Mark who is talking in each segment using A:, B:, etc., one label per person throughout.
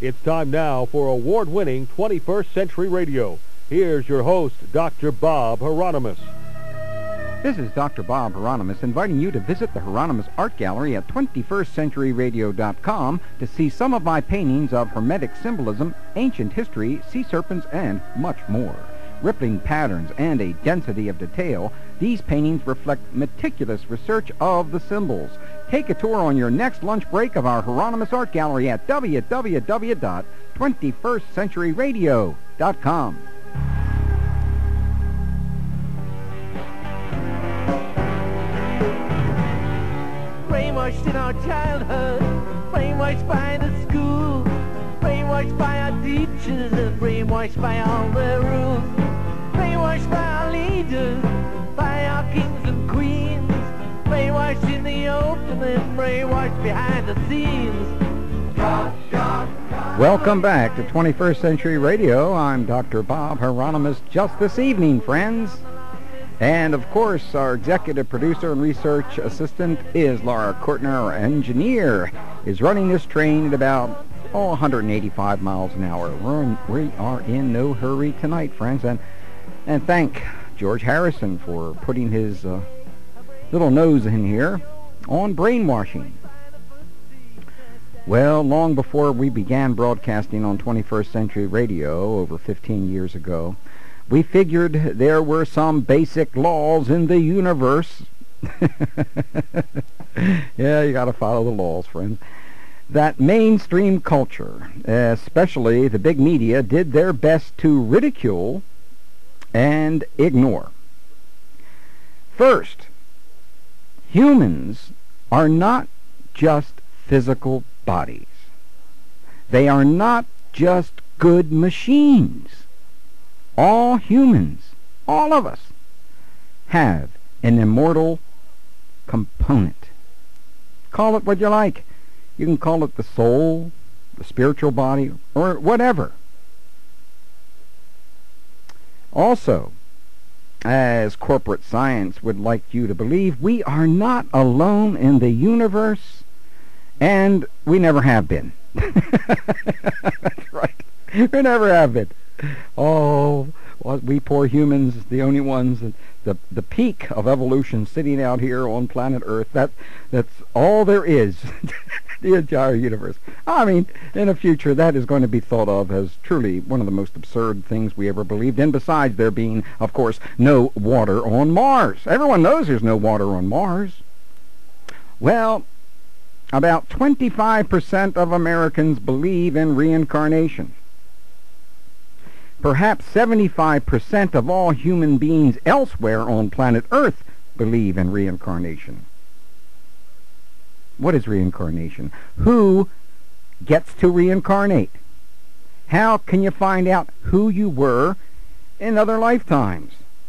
A: It's time now for award-winning 21st Century Radio. Here's your host, Dr. Bob Hieronymus.
B: This is Dr. Bob Hieronymus inviting you to visit the Hieronymus Art Gallery at 21stCenturyRadio.com to see some of my paintings of Hermetic symbolism, ancient history, sea serpents, and much more. Rippling patterns and a density of detail, these paintings reflect meticulous research of the symbols. Take a tour on your next lunch break of our Hieronymus Art Gallery at www.21stCenturyRadio.com.
C: Brainwashed in our childhood, brainwashed by the school, brainwashed by our teachers, and brainwashed by all their rules, brainwashed by our leaders, by our kings and queens, brainwashed in the open and brainwashed behind the scenes.
B: Welcome back to 21st Century Radio. I'm Dr. Bob Hieronymus just this evening, friends. And, of course, our executive producer and research assistant is Laura Courtner. Our engineer is running this train at about 185 miles an hour. We are in no hurry tonight, friends. And thank George Harrison for putting his little nose in here on brainwashing. Well, long before we began broadcasting on 21st Century Radio over 15 years ago, we figured there were some basic laws in the universe. Yeah, you got to follow the laws, friends. That mainstream culture, especially the big media, did their best to ridicule and ignore. First, humans are not just physical bodies. They are not just good machines. All humans, all of us, have an immortal component. Call it what you like. You can call it the soul, the spiritual body, or whatever. Also, as corporate science would like you to believe, we are not alone in the universe, and we never have been. That's right. We never have been. Oh, well, we poor humans, the only ones, the peak of evolution sitting out here on planet Earth, that's all there is, the entire universe. I mean, in the future, that is going to be thought of as truly one of the most absurd things we ever believed in, besides there being, of course, no water on Mars. Everyone knows there's no water on Mars. Well, about 25% of Americans believe in reincarnation. Perhaps 75% of all human beings elsewhere on planet Earth believe in reincarnation. What is reincarnation? Who gets to reincarnate? How can you find out who you were in other lifetimes?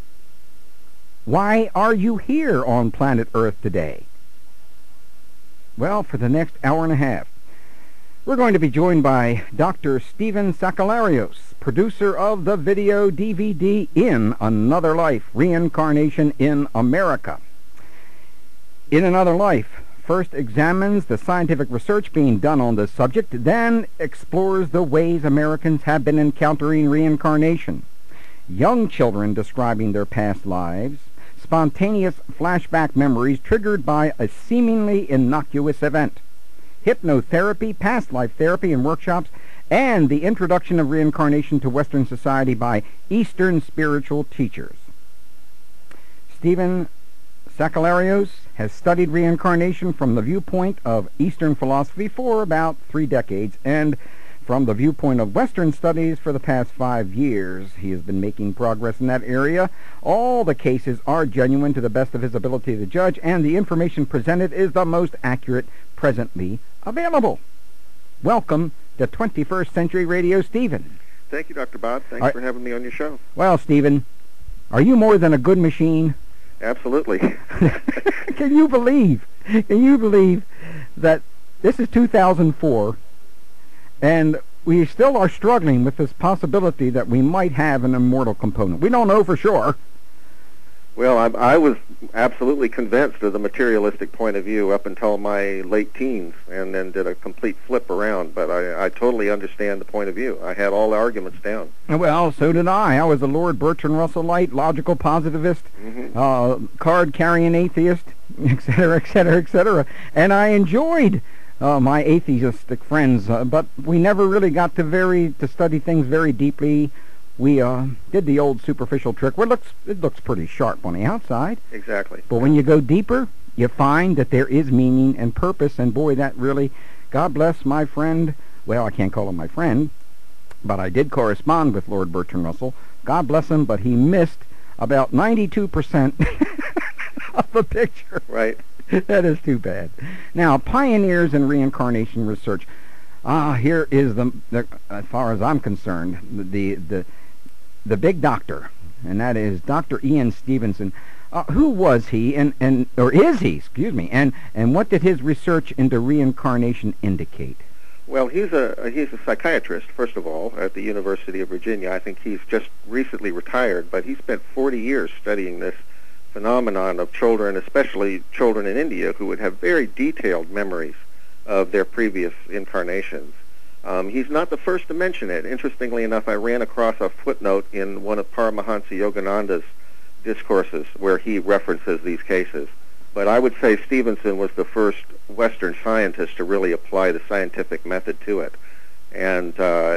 B: Why are you here on planet Earth today? Well, for the next hour and a half, we're going to be joined by Dr. Stephen Sakellarios, producer of the video DVD In Another Life, Reincarnation in America. In Another Life first examines the scientific research being done on this subject, then explores the ways Americans have been encountering reincarnation. Young children describing their past lives, spontaneous flashback memories triggered by a seemingly innocuous event, hypnotherapy, past life therapy and workshops, and the introduction of reincarnation to Western society by Eastern spiritual teachers. Stephen Sakellarios has studied reincarnation from the viewpoint of Eastern philosophy for about 3 decades, and from the viewpoint of Western studies for the past 5 years. He has been making progress in that area. All the cases are genuine to the best of his ability to judge, and the information presented is the most accurate presently available. Welcome to 21st Century Radio, Stephen.
D: Thank you, Dr. Bob. Thanks for having me on your show.
B: Well, Stephen, are you more than a good machine?
D: Absolutely.
B: Can you believe that this is 2004, and we still are struggling with this possibility that we might have an immortal component? We don't know for sure,
D: Well, I was absolutely convinced of the materialistic point of view up until my late teens, and then did a complete flip around. But I totally understand the point of view. I had all the arguments down.
B: Well, so did I. I was a Lord Bertrand Russellite, logical positivist, card-carrying atheist, et cetera, et cetera, et cetera. And I enjoyed my atheistic friends, but we never really got to study things very deeply. We did the old superficial trick where it looks pretty sharp on the outside.
D: Exactly.
B: But when you go deeper, you find that there is meaning and purpose, and boy, that really, God bless my friend, well, I can't call him my friend, but I did correspond with Lord Bertrand Russell. God bless him, but he missed about 92% of the picture.
D: Right.
B: That is too bad. Now, pioneers in reincarnation research. Here is the as far as I'm concerned, the big doctor, and that is Dr. Ian Stevenson. Who was he, or is he, excuse me, and what did his research into reincarnation indicate?
D: Well, he's a psychiatrist, first of all, at the University of Virginia. I think he's just recently retired, but he spent 40 years studying this phenomenon of children, especially children in India, who would have very detailed memories of their previous incarnations. He's not the first to mention it. Interestingly enough, I ran across a footnote in one of Paramahansa Yogananda's discourses where he references these cases. But I would say Stevenson was the first Western scientist to really apply the scientific method to it. And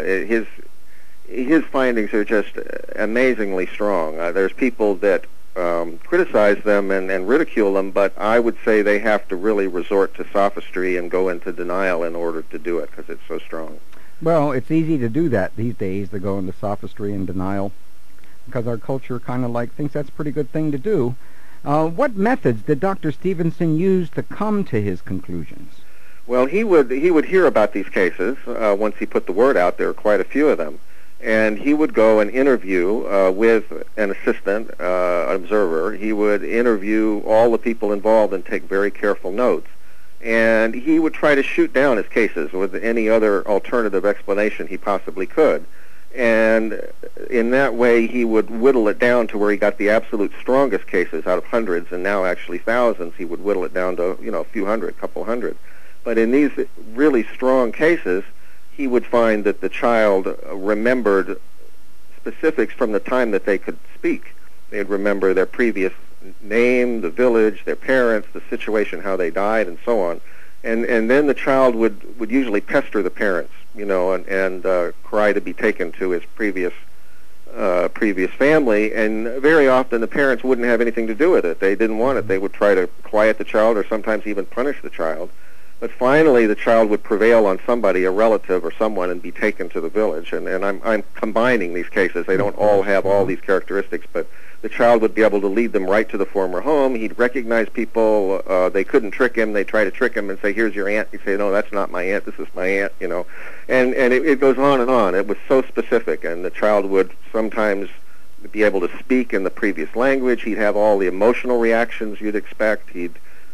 D: his findings are just amazingly strong. There's people that criticize them and ridicule them, but I would say they have to really resort to sophistry and go into denial in order to do it because it's so strong.
B: Well, it's easy to do that these days, to go into sophistry and denial, because our culture kind of thinks that's a pretty good thing to do. What methods did Dr. Stevenson use to come to his conclusions?
D: Well, he would hear about these cases once he put the word out. There were quite a few of them. And he would go and interview with an assistant, observer. He would interview all the people involved and take very careful notes. And he would try to shoot down his cases with any other alternative explanation he possibly could. And in that way, he would whittle it down to where he got the absolute strongest cases out of hundreds, and now actually thousands. He would whittle it down to, a few hundred, a couple hundred. But in these really strong cases, he would find that the child remembered specifics from the time that they could speak. They'd remember their previous name, the village, their parents, the situation, how they died, and so on. And then the child would usually pester the parents, and cry to be taken to his previous family. And very often the parents wouldn't have anything to do with it. They didn't want it. They would try to quiet the child or sometimes even punish the child. But finally, the child would prevail on somebody, a relative or someone, and be taken to the village. And I'm combining these cases. They don't all have all these characteristics, but the child would be able to lead them right to the former home. He'd recognize people. They couldn't trick him. They'd try to trick him and say, "Here's your aunt." He'd say, "No, that's not my aunt. This is my aunt," And it goes on and on. It was so specific, and the child would sometimes be able to speak in the previous language. He'd have all the emotional reactions you'd expect. He'd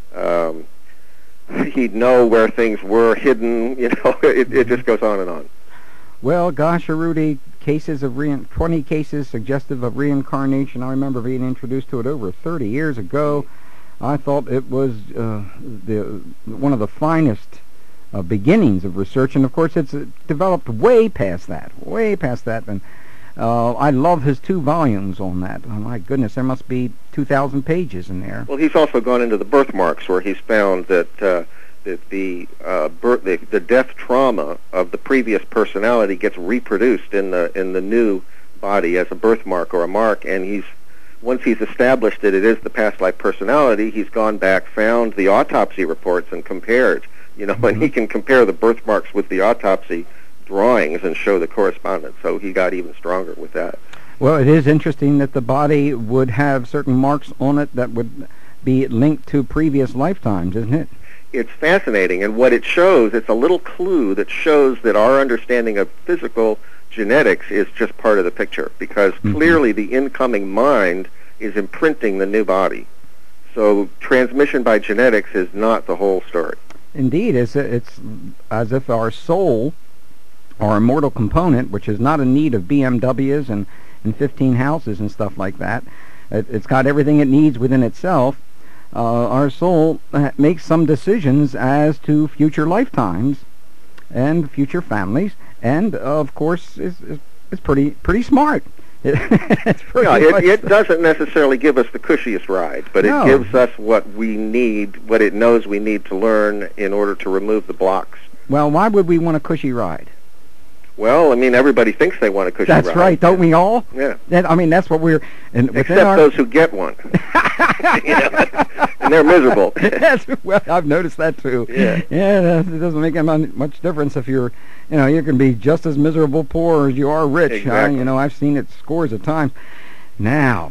D: know where things were hidden. It just goes on and on.
B: Well, gosh, Rudy, 20 cases suggestive of reincarnation. I remember being introduced to it over 30 years ago. I thought it was one of the finest beginnings of research, and of course it's developed way past that. And I love his 2 volumes on that. Oh, my goodness, there must be 2,000 pages in there.
D: Well, he's also gone into the birthmarks, where he's found that the death trauma of the previous personality gets reproduced in the new body as a birthmark or a mark. And once he's established that it is the past life personality, he's gone back, found the autopsy reports, and compared. And he can compare the birthmarks with the autopsy drawings and show the correspondence. So he got even stronger with that.
B: Well, it is interesting that the body would have certain marks on it that would be linked to previous lifetimes, isn't it?
D: It's fascinating, and what it shows, it's a little clue that shows that our understanding of physical genetics is just part of the picture, because clearly the incoming mind is imprinting the new body. So transmission by genetics is not the whole story.
B: Indeed, it's as if our soul, our immortal component, which is not in need of BMWs and 15 houses and stuff like that, It's got everything it needs within itself. Our soul makes some decisions as to future lifetimes and future families, and of course is pretty smart. It's pretty
D: it doesn't necessarily give us the cushiest ride, but it gives us what we need, what it knows we need to learn in order to remove the blocks.
B: Well, why would we want a cushy ride?
D: Well, I mean, everybody thinks they want a cushy ride.
B: That's right, don't we all?
D: Yeah.
B: I mean, that's what we're...
D: Except those who get one. And they're miserable.
B: Well, I've noticed that too.
D: Yeah.
B: Yeah, it doesn't make much difference if you're, you can be just as miserable poor as you are rich.
D: Exactly.
B: I've seen it scores of times. Now,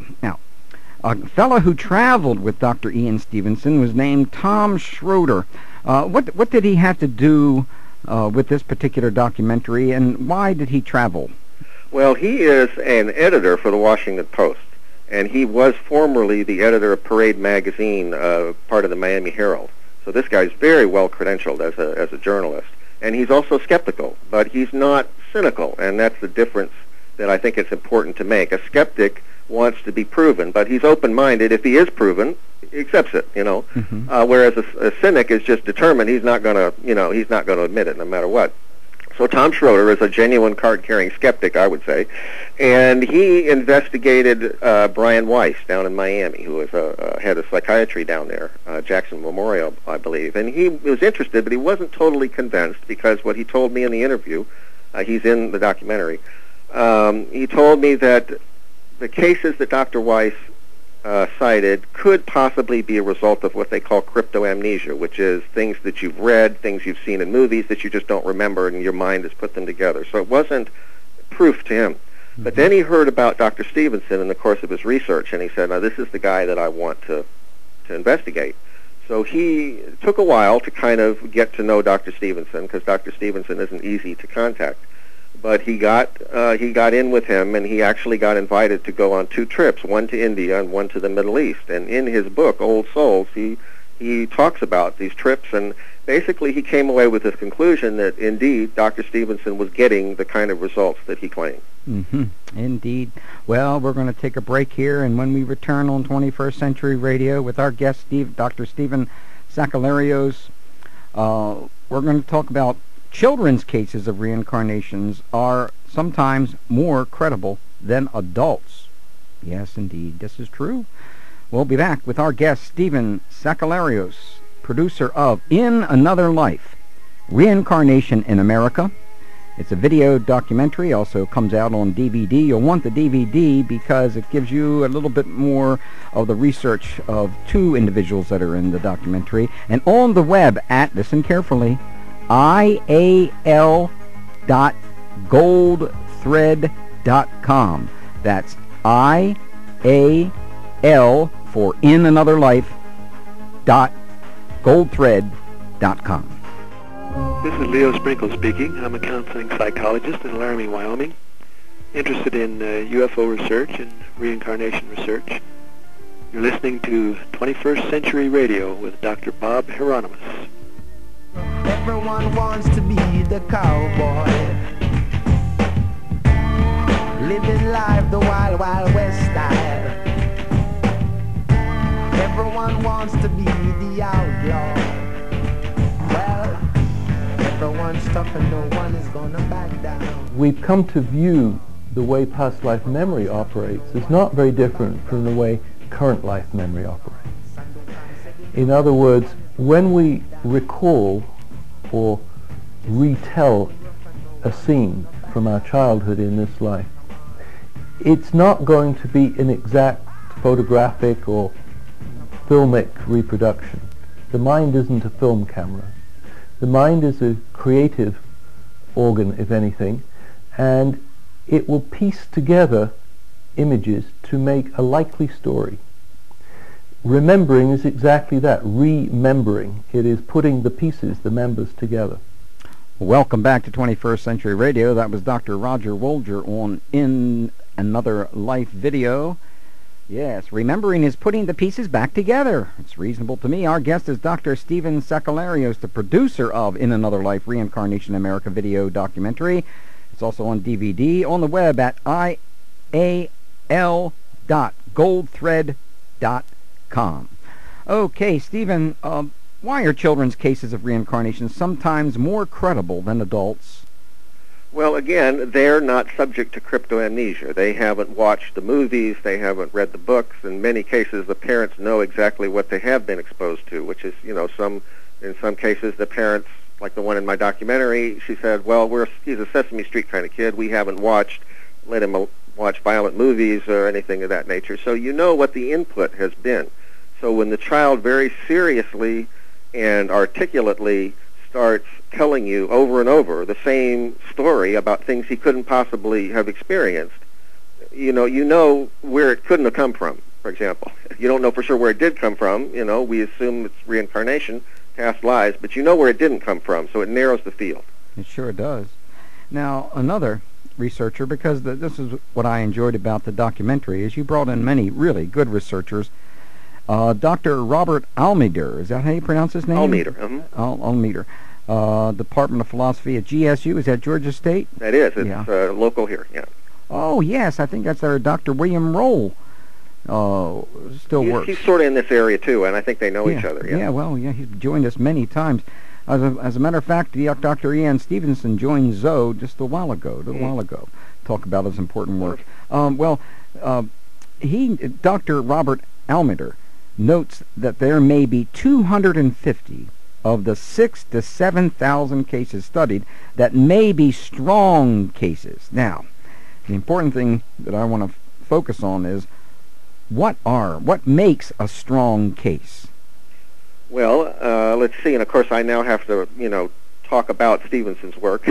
B: a fellow who traveled with Dr. Ian Stevenson was named Tom Schroeder. What did he have to do with this particular documentary, and why did he travel?
D: Well, he is an editor for the Washington Post, and he was formerly the editor of Parade magazine, part of the Miami Herald. So this guy's very well credentialed as a journalist, and he's also skeptical, but he's not cynical, and that's the difference that I think it's important to make. A skeptic wants to be proven, but he's open-minded. If he is proven, he accepts it,
B: Mm-hmm.
D: Whereas a cynic is just determined. He's not going to admit it no matter what. So Tom Schroeder is a genuine card-carrying skeptic, I would say, and he investigated Brian Weiss down in Miami, who was a head of psychiatry down there, Jackson Memorial, I believe, and he was interested, but he wasn't totally convinced, because what he told me in the interview, he's in the documentary, he told me that the cases that Dr. Weiss cited could possibly be a result of what they call cryptoamnesia, which is things that you've read, things you've seen in movies that you just don't remember, and your mind has put them together. So it wasn't proof to him. Mm-hmm. But then he heard about Dr. Stevenson in the course of his research, and he said, now this is the guy that I want to investigate. So he took a while to kind of get to know Dr. Stevenson, because Dr. Stevenson isn't easy to contact. But he got in with him, and he actually got invited to go on 2 trips, one to India and one to the Middle East. And in his book, Old Souls, he talks about these trips, and basically he came away with this conclusion that indeed Dr. Stevenson was getting the kind of results that he claimed.
B: Mm-hmm. Indeed. Well, we're going to take a break here, and when we return on 21st Century Radio with our guest, Dr. Stephen Sakellarios, we're going to talk about children's cases of reincarnations are sometimes more credible than adults. Yes, indeed, this is true. We'll be back with our guest, Stephen Sakellarios, producer of In Another Life, Reincarnation in America. It's a video documentary, also comes out on DVD. You'll want the DVD because it gives you a little bit more of the research of 2 individuals that are in the documentary. And on the web at, listen carefully, ial.goldthread.com. That's IAL for In Another Life .goldthread.com.
E: This is Leo Sprinkle speaking. I'm a counseling psychologist in Laramie, Wyoming, interested in UFO research and reincarnation research. You're listening to 21st Century Radio with Dr. Bob Hieronymus.
C: Everyone wants to be the cowboy, living life the wild, wild west style. Everyone wants to be the outlaw. Well, everyone's tough and no one is gonna back down.
F: We've come to view the way past life memory operates is not very different from the way current life memory operates. In other words, when we recall or retell a scene from our childhood in this life, it's not going to be an exact photographic or filmic reproduction. The mind isn't a film camera. The mind is a creative organ, if anything, and it will piece together images to make a likely story. Remembering is exactly that, remembering. It is putting the pieces, the members together.
B: Welcome back to 21st Century Radio. That was Dr. Roger Wolger on In Another Life video. Yes, remembering is putting the pieces back together. It's reasonable to me. Our guest is Dr. Stephen Sakellarios, the producer of In Another Life, Reincarnation in America video documentary. It's also on DVD on the web at ial.goldthread.com. goldthread.com. Okay, Stephen, why are children's cases of reincarnation sometimes more credible than adults?
D: Well, again, they're not subject to cryptoamnesia. They haven't watched the movies, they haven't read the books. In many cases, the parents know exactly what they have been exposed to, which is, in some cases, the parents, like the one in my documentary, she said, well, he's a Sesame Street kind of kid. We haven't let him watch violent movies or anything of that nature. So you know what the input has been. So when the child very seriously and articulately starts telling you over and over the same story about things he couldn't possibly have experienced, you know where it couldn't have come from, for example. You don't know for sure where it did come from. We assume it's reincarnation, past lives, but you know where it didn't come from, so it narrows the field.
B: It sure does. Now, another researcher, because this is what I enjoyed about the documentary, is you brought in many really good researchers. Dr. Robert Almeder, is that how you pronounce his name?
D: Almeder.
B: Almeder. Department of Philosophy at GSU, is that Georgia State?
D: That is. It's local here, yeah.
B: Oh, yes, I think that's where Dr. William Roll still works.
D: He's sort of in this area, too, and I think they know each other.
B: Yeah, he's joined us many times. As a matter of fact, Dr. Ian Stevenson joined Zoe just a while ago, talk about his important work. Dr. Robert Almeder notes that there may be 250 of the 6,000 to 7,000 cases studied that may be strong cases. Now, the important thing that I want to focus on is what makes a strong case? Well,
D: let's see, and of course I now have to, talk about Stevenson's work,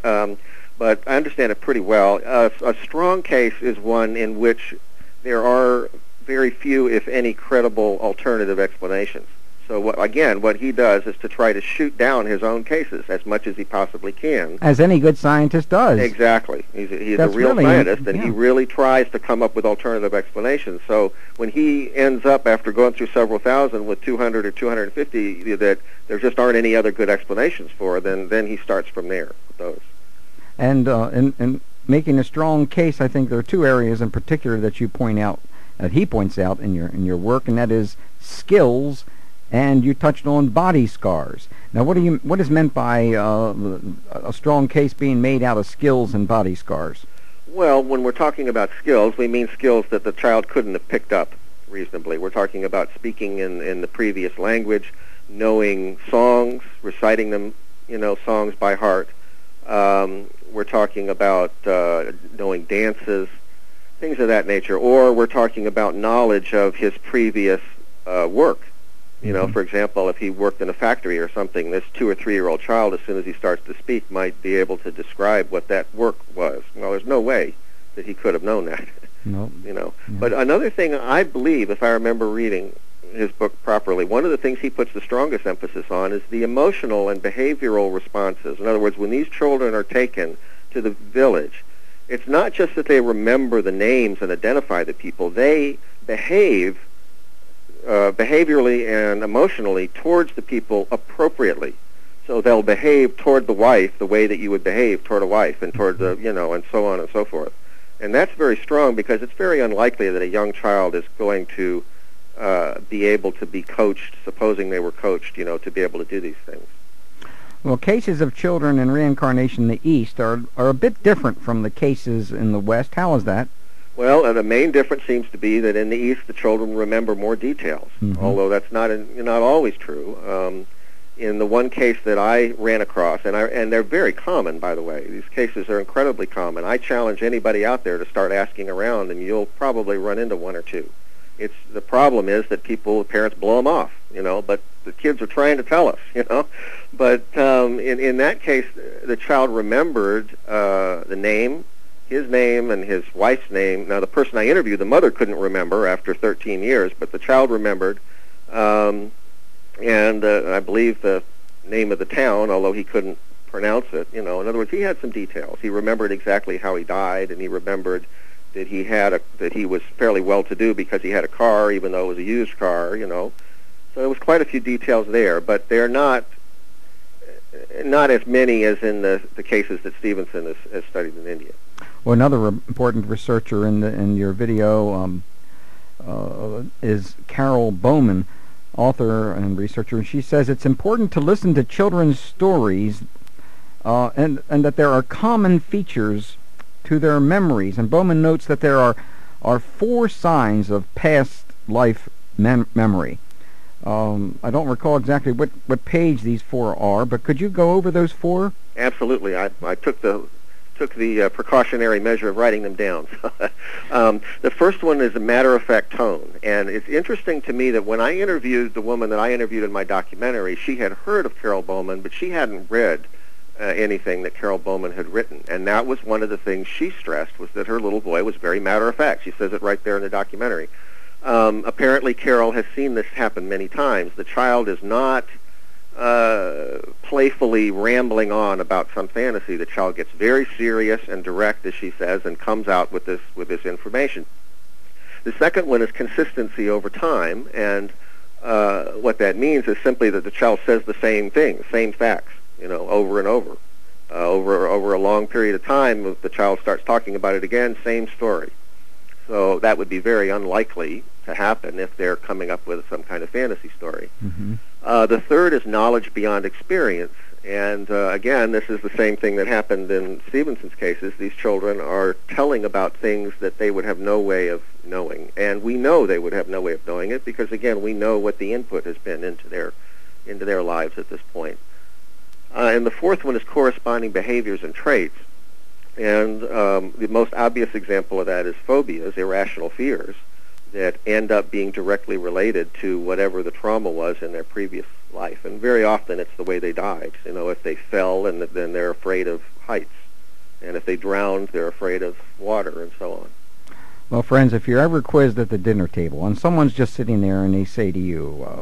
D: but I understand it pretty well. A strong case is one in which there are very few, if any, credible alternative explanations. So, what he does is to try to shoot down his own cases as much as he possibly can.
B: As any good scientist does.
D: Exactly. He's a real scientist, and he really tries to come up with alternative explanations. So when he ends up, after going through several thousand, with 200 or 250 that there just aren't any other good explanations for, then he starts from there with those.
B: And in making a strong case, I think there are two areas in particular that you point out, that he points out in your work, and that is skills, and you touched on body scars. Now, what is meant by a strong case being made out of skills and body scars?
D: Well, when we're talking about skills, we mean skills that the child couldn't have picked up reasonably. We're talking about speaking in the previous language, knowing songs, reciting them, songs by heart. We're talking about knowing dances, things of that nature. Or we're talking about knowledge of his previous work. For example, if he worked in a factory or something, this 2 or 3 year old child, as soon as he starts to speak, might be able to describe what that work was. Well, there's no way that he could have known that.
B: No.
D: But another thing, I believe, if I remember reading his book properly, one of the things he puts the strongest emphasis on is the emotional and behavioral responses. In other words, when these children are taken to the village, it's not just that they remember the names and identify the people. They behave behaviorally and emotionally towards the people appropriately. So they'll behave toward the wife the way that you would behave toward a wife, and toward the, and so on and so forth. And that's very strong, because it's very unlikely that a young child is going to be able to be coached, supposing they were coached, to be able to do these things.
B: Well, cases of children in reincarnation in the East are a bit different from the cases in the West. How is that?
D: Well, the main difference seems to be that in the East, the children remember more details, although that's not always true. In the one case that I ran across, and they're very common, by the way. These cases are incredibly common. I challenge anybody out there to start asking around, and you'll probably run into one or two. The problem is that parents blow them off, but the kids are trying to tell us, But in that case, the child remembered the name, his name and his wife's name. Now, the person I interviewed, the mother couldn't remember after 13 years, but the child remembered, and I believe the name of the town, although he couldn't pronounce it. In other words, he had some details. He remembered exactly how he died, and he remembered that he was fairly well-to-do because he had a car, even though it was a used car. So there was quite a few details there, but they're not as many as in the cases that Stevenson has studied in India.
B: Well, another important researcher in your video, is Carol Bowman, author and researcher. She says it's important to listen to children's stories and that there are common features to their memories. And Bowman notes that there are 4 signs of past life memory. I don't recall exactly what page these 4 are, but could you go over those 4?
D: Absolutely. I took the precautionary measure of writing them down. The first one is a matter-of-fact tone, and it's interesting to me that when I interviewed the woman that I interviewed in my documentary, she had heard of Carol Bowman, but she hadn't read anything that Carol Bowman had written, and that was one of the things she stressed, was that her little boy was very matter-of-fact. She says it right there in the documentary. Apparently Carol has seen this happen many times. The child is not playfully rambling on about some fantasy. The child gets very serious and direct, as she says, and comes out with this information. The second one is consistency over time, and what that means is simply that the child says the same thing, same facts, over and over. Over a long period of time, if the child starts talking about it again, same story. So that would be very unlikely to happen if they're coming up with some kind of fantasy story.
B: Mm-hmm.
D: The third is knowledge beyond experience. And again, this is the same thing that happened in Stevenson's cases. These children are telling about things that they would have no way of knowing. And we know they would have no way of knowing it because, again, we know what the input has been into their lives at this point. And the fourth one is corresponding behaviors and traits. And the most obvious example of that is phobias, irrational fears, that end up being directly related to whatever the trauma was in their previous life. And very often it's the way they died. If they fell, and then they're afraid of heights. And if they drowned, they're afraid of water, and so on.
B: Well, friends, if you're ever quizzed at the dinner table and someone's just sitting there and they say to you,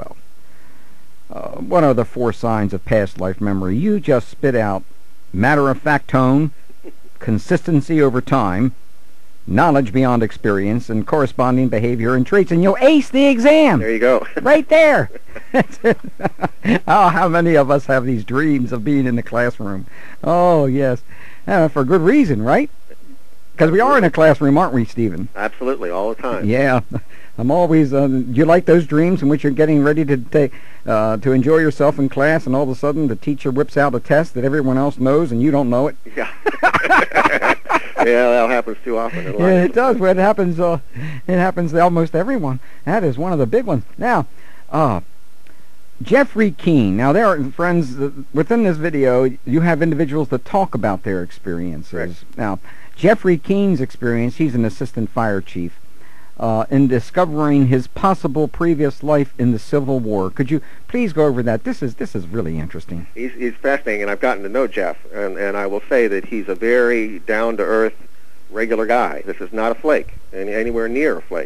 B: what are the 4 signs of past life memory? You just spit out matter-of-fact tone, consistency over time, knowledge beyond experience, and corresponding behavior and traits, and you'll ace the exam.
D: There you go.
B: Right there. Oh, how many of us have these dreams of being in the classroom? Oh, yes. For good reason, right? Because we are in a classroom, aren't we, Stephen?
D: Absolutely, all the time.
B: Yeah. I'm always, do you like those dreams in which you're getting ready to enjoy yourself in class, and all of a sudden the teacher whips out a test that everyone else knows and you don't know it?
D: Yeah. Yeah, that happens too often in life.
B: Yeah, it does. Well, it happens to almost everyone. That is one of the big ones. Now, Jeffrey Keene. Now, there are, friends, within this video, you have individuals that talk about their experiences.
D: Right.
B: Now, Jeffrey Keene's experience, he's an assistant fire chief, in discovering his possible previous life in the Civil War. Could you please go over that? This is really interesting.
D: He's fascinating, and I've gotten to know Jeff, and I will say that he's a very down-to-earth, regular guy. This is not a flake, anywhere near a flake,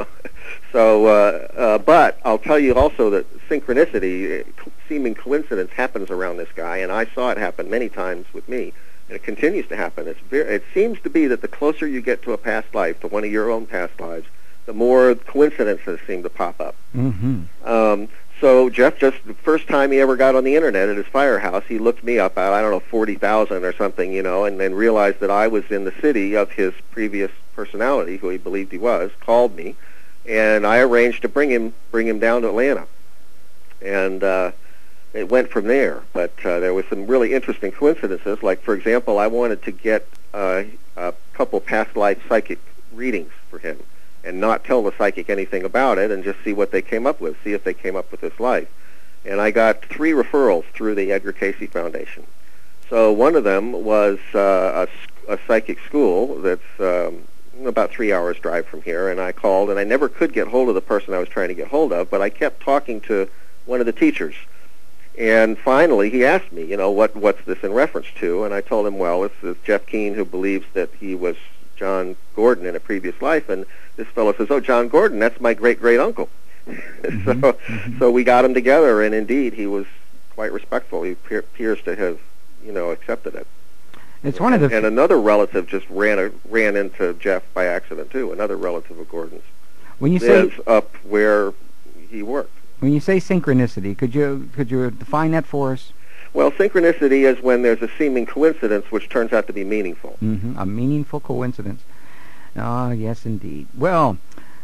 D: So, but I'll tell you also that synchronicity, seeming coincidence, happens around this guy, and I saw it happen many times with me, and it continues to happen. It seems to be that the closer you get to a past life, to one of your own past lives, the more coincidences seem to pop up.
B: Mm-hmm.
D: So Jeff, just the first time he ever got on the internet at his firehouse, he looked me up at, 40,000 or something, and then realized that I was in the city of his previous personality, who he believed he was, called me, and I arranged to bring him down to Atlanta. And it went from there. But there was some really interesting coincidences. Like, for example, I wanted to get a couple past life psychic readings for him, and not tell the psychic anything about it, and just see what they came up with, see if they came up with this life. And I got 3 referrals through the Edgar Cayce Foundation. So one of them was a psychic school that's about 3 hours drive from here, and I called, and I never could get hold of the person I was trying to get hold of, but I kept talking to one of the teachers. And finally, he asked me, what's this in reference to? And I told him, well, it's Jeff Keene, who believes that he was John Gordon in a previous life, and this fellow says, "Oh, John Gordon, that's my great-great-uncle." So we got him together, and indeed, he was quite respectful. He appears to have, accepted it.
B: It's one of the
D: and another relative just ran into Jeff by accident too. Another relative of Gordon's.
B: When you say
D: lives up where he worked.
B: When you say synchronicity, could you define that for us?
D: Well, synchronicity is when there's a seeming coincidence which turns out to be meaningful.
B: Mm-hmm. A meaningful coincidence. Ah, yes, indeed. Well,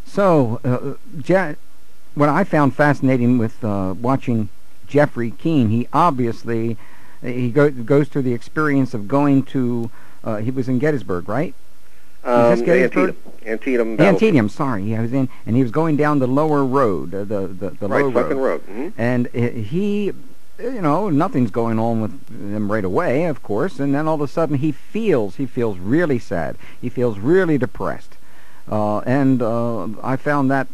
B: So, what I found fascinating with watching Jeffrey Keane, he obviously goes through the experience of going to. He was in Gettysburg, right? Is this Gettysburg?
D: Antietam.
B: Antietam. Sorry, he was in, and he was going down the lower road, the
D: right,
B: low
D: fucking
B: road,
D: road.
B: and he. Nothing's going on with him right away, of course, and then all of a sudden he feels really sad. He feels really depressed. And I found that,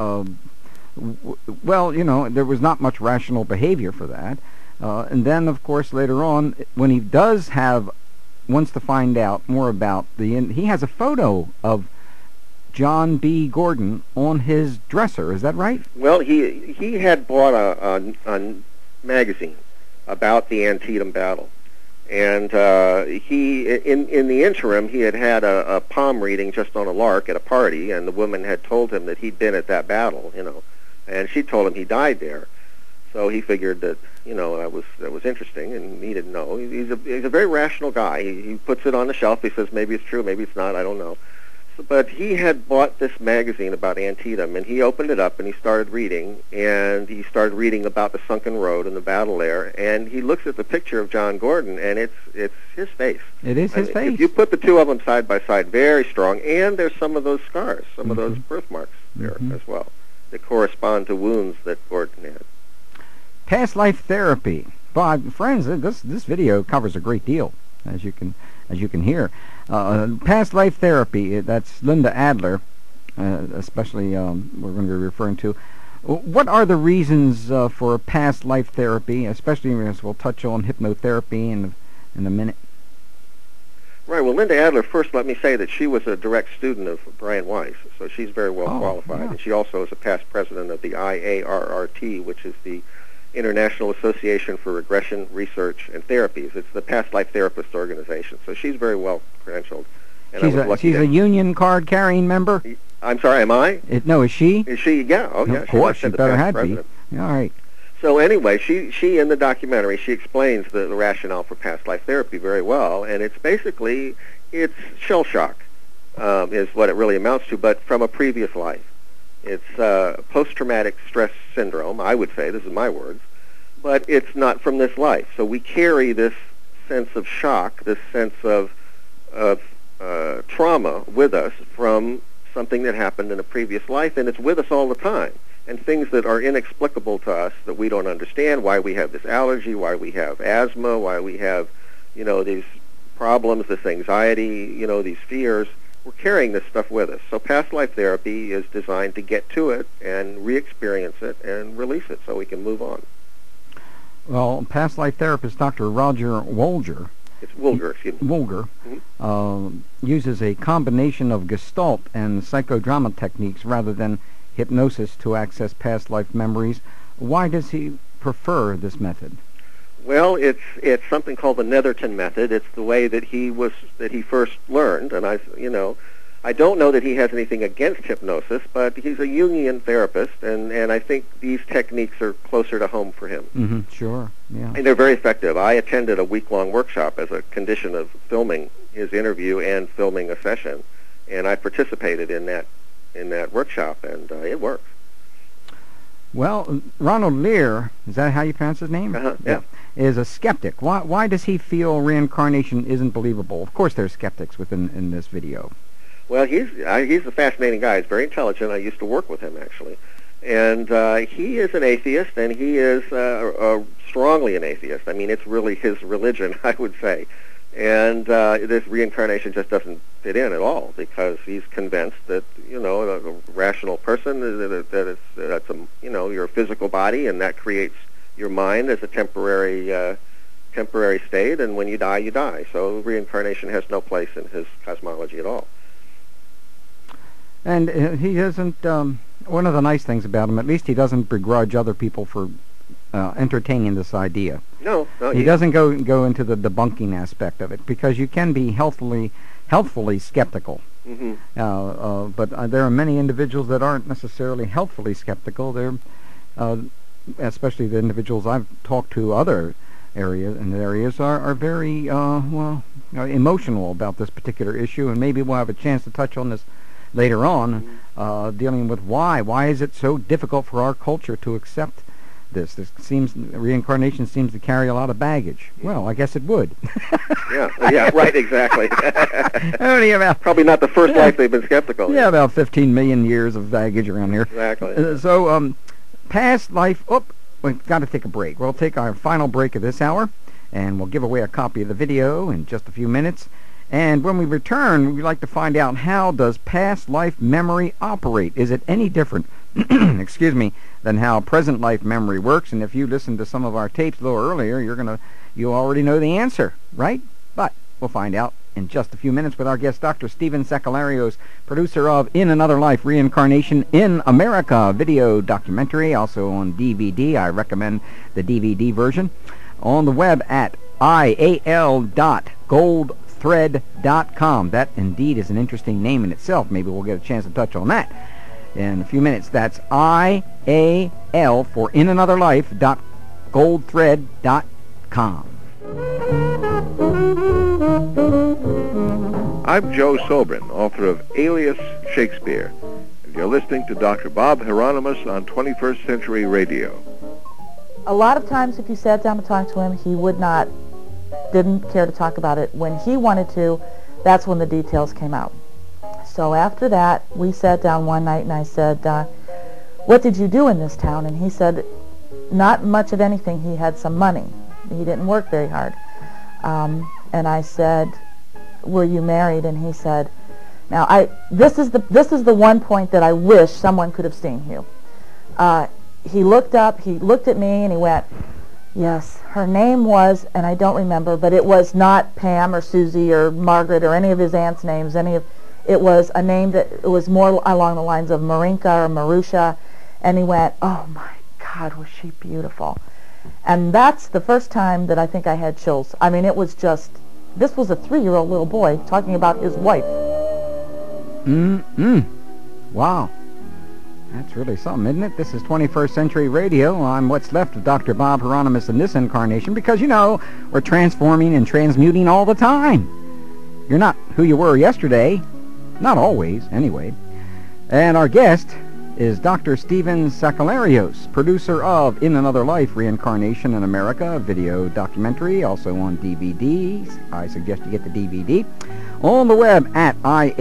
B: there was not much rational behavior for that. And then, of course, later on, when he wants to find out more about he has a photo of John B. Gordon on his dresser. Is that right?
D: Well, he had bought a magazine about the Antietam battle, and he in the interim he had a palm reading just on a lark at a party, and the woman had told him that he'd been at that battle, and she told him he died there. So he figured that that was interesting, and he didn't know. He's a very rational guy. He puts it on the shelf. He says maybe it's true, maybe it's not. I don't know. But he had bought this magazine about Antietam, and he opened it up and he started reading, about the sunken road and the battle there, and he looks at the picture of John Gordon, and it's his face.
B: It is his face.
D: If you put the two of them side by side, very strong, and there's some of those scars, some of those birthmarks there as well, that correspond to wounds that Gordon had.
B: Past life therapy. Bob, friends, this video covers a great deal, as you can hear. Past life therapy, that's Linda Adler, especially we're going to be referring to. What are the reasons for past life therapy, especially as we'll touch on hypnotherapy in a minute? Right.
D: Well, Linda Adler, first let me say that she was a direct student of Brian Weiss, so she's very well qualified. Yeah. And she also is a past president of the IARRT, which is the International Association for Regression Research and Therapies. It's the Past Life Therapist organization, so she's very well credentialed. And
B: she's a union card carrying member?
D: I'm sorry, am I?
B: No, is she?
D: Is she? Yeah. Oh, yeah.
B: Of course, she better have be. All right.
D: So anyway, she in the documentary, she explains the rationale for past life therapy very well, and it's basically, it's shell shock is what it really amounts to, but from a previous life. It's post-traumatic stress syndrome, I would say, this is my words, but it's not from this life. So we carry this sense of shock, this sense of trauma with us from something that happened in a previous life, and it's with us all the time. And things that are inexplicable to us that we don't understand, why we have this allergy, why we have asthma, why we have, these problems, this anxiety, these fears. We're carrying this stuff with us. So past life therapy is designed to get to it and re-experience it and release it so we can move on.
B: Well, past life therapist Dr. Roger Wolger.
D: It's Wolger, excuse me.
B: Wolger uses a combination of Gestalt and psychodrama techniques rather than hypnosis to access past life memories. Why does he prefer this method?
D: Well, it's something called the Netherton method. It's the way that he first learned, and I don't know that he has anything against hypnosis, but he's a Jungian therapist, and I think these techniques are closer to home for him.
B: Mm-hmm, sure, yeah.
D: And they're very effective. I attended a week-long workshop as a condition of filming his interview and filming a session, and I participated in that workshop, and it works.
B: Well, Ronald Lear, is that how you pronounce his name?
D: Yeah.
B: Is a skeptic. Why does he feel reincarnation isn't believable? Of course there's skeptics in this video.
D: Well, he's a fascinating guy. He's very intelligent. I used to work with him, actually. And he is an atheist, and he is strongly an atheist. I mean, it's really his religion, I would say. And this reincarnation just doesn't fit in at all, because he's convinced that, a rational person, that's your physical body, and that creates your mind as a temporary state, and when you die, you die. So reincarnation has no place in his cosmology at all.
B: And he doesn't, one of the nice things about him, at least he doesn't begrudge other people for entertaining this idea.
D: No,
B: he doesn't go into the debunking aspect of it, because you can be healthfully skeptical.
D: Mm-hmm.
B: But there are many individuals that aren't necessarily healthfully skeptical. They're, especially the individuals I've talked to, other areas are very emotional about this particular issue, and maybe we'll have a chance to touch on this later on, dealing with why. Why is it so difficult for our culture to accept this? Reincarnation seems to carry a lot of baggage. Well, I guess it would.
D: yeah, right, exactly. Probably not the first life they've been skeptical.
B: Yeah, about 15 million years of baggage around here.
D: Exactly.
B: So, past life, we've got to take a break. We'll take our final break of this hour, and we'll give away a copy of the video in just a few minutes. And when we return, we'd like to find out, how does past life memory operate? Is it any different, excuse me, than how present life memory works? And if you listened to some of our tapes a little earlier, you already know the answer, right? But we'll find out in just a few minutes with our guest, Dr. Stephen Sakellarios, producer of In Another Life, Reincarnation in America video documentary, also on DVD. I recommend the DVD version. On the web at ial.goldthread.com. That indeed is an interesting name in itself. Maybe we'll get a chance to touch on that in a few minutes. That's IAL for In Another Life .goldthread.com.
G: I'm Joe Sobrin, author of Alias Shakespeare, and you're listening to Dr. Bob Hieronymus on 21st Century Radio.
H: A lot of times if you sat down to talk to him, he didn't care to talk about it. When he wanted to, that's when the details came out. So after that, we sat down one night and I said, what did you do in this town? And he said, not much of anything. He had some money. He didn't work very hard. And I said, were you married? And he said, now this is the one point that I wish someone could have seen, Hugh. He looked up, he looked at me, and he went, yes, her name was, and I don't remember, but it was not Pam or Susie or Margaret or any of his aunt's names. It was a name that was more along the lines of Marinka or Marusha. And he went, oh my God, was she beautiful. And that's the first time that I think I had chills. I mean, it was just, this was a 3-year-old little boy talking about his wife.
B: Wow. That's really something, isn't it? This is 21st Century Radio. I'm what's left of Dr. Bob Hieronymus in this incarnation, because, we're transforming and transmuting all the time. You're not who you were yesterday. Not always, anyway. And our guest is Dr. Stephen Sakellarios, producer of In Another Life, Reincarnation in America video documentary, also on DVD. I suggest you get the DVD. On the web at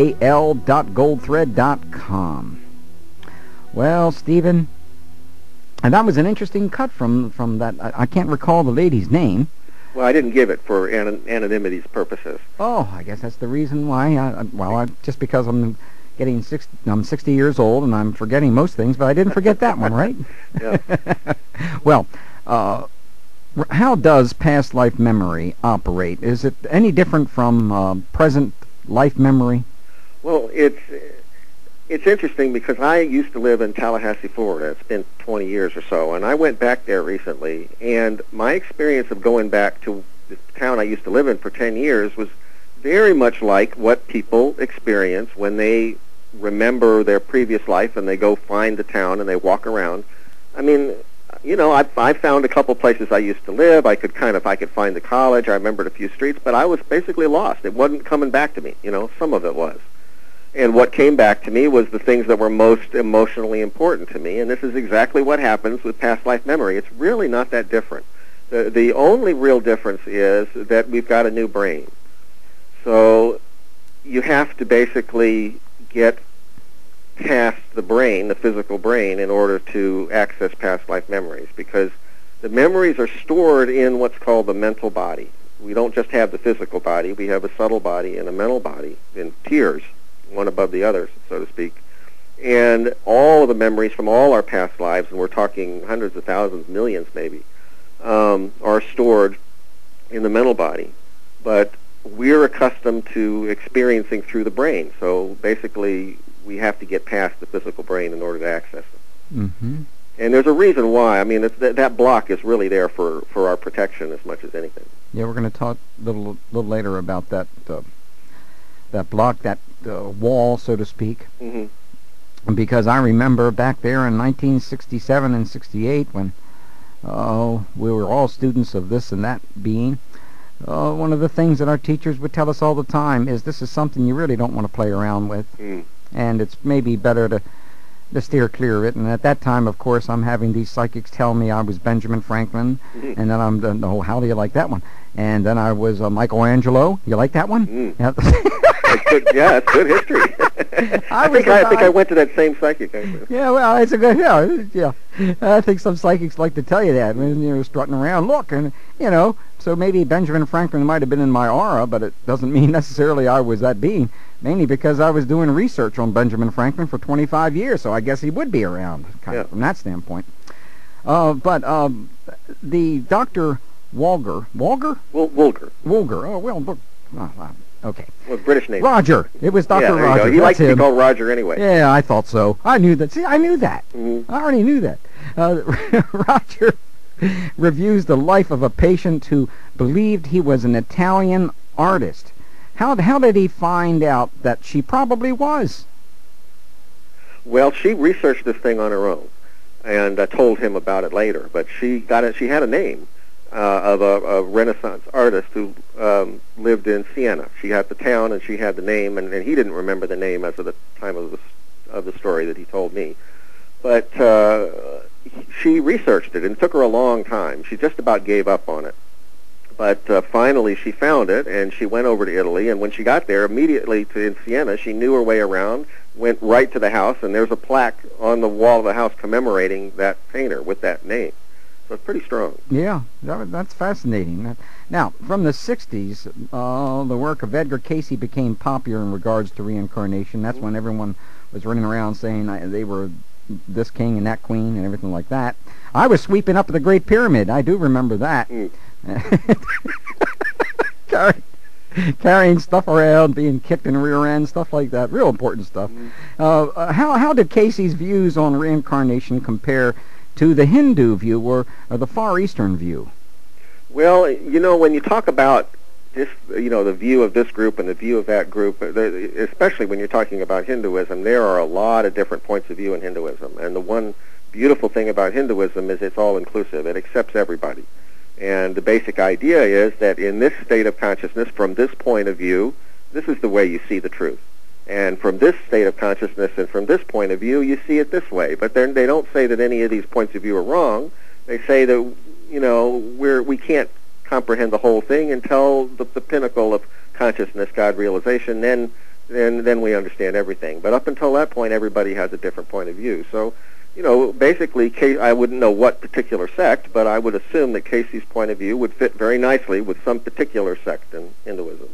B: ial.goldthread.com. Well, Stephen, and that was an interesting cut from that. I can't recall the lady's name.
D: Well, I didn't give it for anonymity's purposes.
B: Oh, I guess that's the reason why. Just because I'm 60 years old and I'm forgetting most things, but I didn't forget that one, right?
D: Yeah.
B: Well, how does past life memory operate? Is it any different from present life memory?
D: Well, it's interesting because I used to live in Tallahassee, Florida. It's been 20 years or so, and I went back there recently, and my experience of going back to the town I used to live in for 10 years was very much like what people experience when they remember their previous life and they go find the town and they walk around. I mean, I found a couple places I used to live. I could find the college. I remembered a few streets, but I was basically lost. It wasn't coming back to me. Some of it was. And what came back to me was the things that were most emotionally important to me, and this is exactly what happens with past life memory. It's really not that different. The only real difference is that we've got a new brain. So you have to basically get past the brain, the physical brain, in order to access past life memories, because the memories are stored in what's called the mental body. We don't just have the physical body. We have a subtle body and a mental body in tiers, one above the others, so to speak. And all of the memories from all our past lives, and we're talking hundreds of thousands, millions maybe, are stored in the mental body. But we're accustomed to experiencing through the brain, so basically we have to get past the physical brain in order to access it.
B: Mm-hmm.
D: And there's a reason why. I mean, that block is really there for our protection as much as anything.
B: Yeah, we're going to talk a little later about that block, that wall, so to speak.
D: Mm-hmm.
B: Because I remember back there in 1967 and 68 when we were all students of this and that being, one of the things that our teachers would tell us all the time is this is something you really don't want to play around with. and it's maybe better to steer clear of it. And at that time, of course, I'm having these psychics tell me I was Benjamin Franklin, and then I'm oh, how do you like that one? And then I was Michelangelo. You like that one?
D: Yeah. That's good history. I think I went to that same psychic.
B: Yeah, well, it's a good, yeah. I think some psychics like to tell you that when you're strutting around. Look, and so maybe Benjamin Franklin might have been in my aura, but it doesn't mean necessarily I was that being. Mainly because I was doing research on Benjamin Franklin for 25 years, so I guess he would be around, kind of from that standpoint. But the Dr. Woolger.
D: Woolger.
B: Oh, well, okay.
D: Well, British name.
B: Roger. It was Dr. Roger.
D: He likes to be called Roger anyway.
B: Yeah, I thought so. I knew that. See, I knew that.
D: Mm-hmm.
B: I already knew that. Roger reviews the life of a patient who believed he was an Italian artist. How did he find out that she probably was?
D: Well, she researched this thing on her own, and told him about it later. But she got it. She had a name of a Renaissance artist who lived in Siena. She had the town, and she had the name, and he didn't remember the name as of the time of the story that he told me. But she researched it, and it took her a long time. She just about gave up on it. But finally she found it, and she went over to Italy, and when she got there, immediately in Siena, she knew her way around, went right to the house, and there's a plaque on the wall of the house commemorating that painter with that name. So it's pretty strong.
B: Yeah, that's fascinating. Now, from the 60s, the work of Edgar Cayce became popular in regards to reincarnation. That's when everyone was running around saying they were this king and that queen and everything like that. I was sweeping up the Great Pyramid. I do remember that. Carrying stuff around, being kicked in the rear end, stuff like that. Real important stuff. How did Cayce's views on reincarnation compare to the Hindu view or the Far Eastern view?
D: Well, when you talk about this, the view of this group and the view of that group, especially when you're talking about Hinduism, there are a lot of different points of view in Hinduism. And the one beautiful thing about Hinduism is it's all inclusive. It accepts everybody. And the basic idea is that in this state of consciousness, from this point of view, this is the way you see the truth. And from this state of consciousness and from this point of view, you see it this way. But then they don't say that any of these points of view are wrong. They say that, we can't comprehend the whole thing until the pinnacle of consciousness, God realization, then we understand everything. But up until that point, everybody has a different point of view. So, basically, I wouldn't know what particular sect, but I would assume that Cayce's point of view would fit very nicely with some particular sect in Hinduism.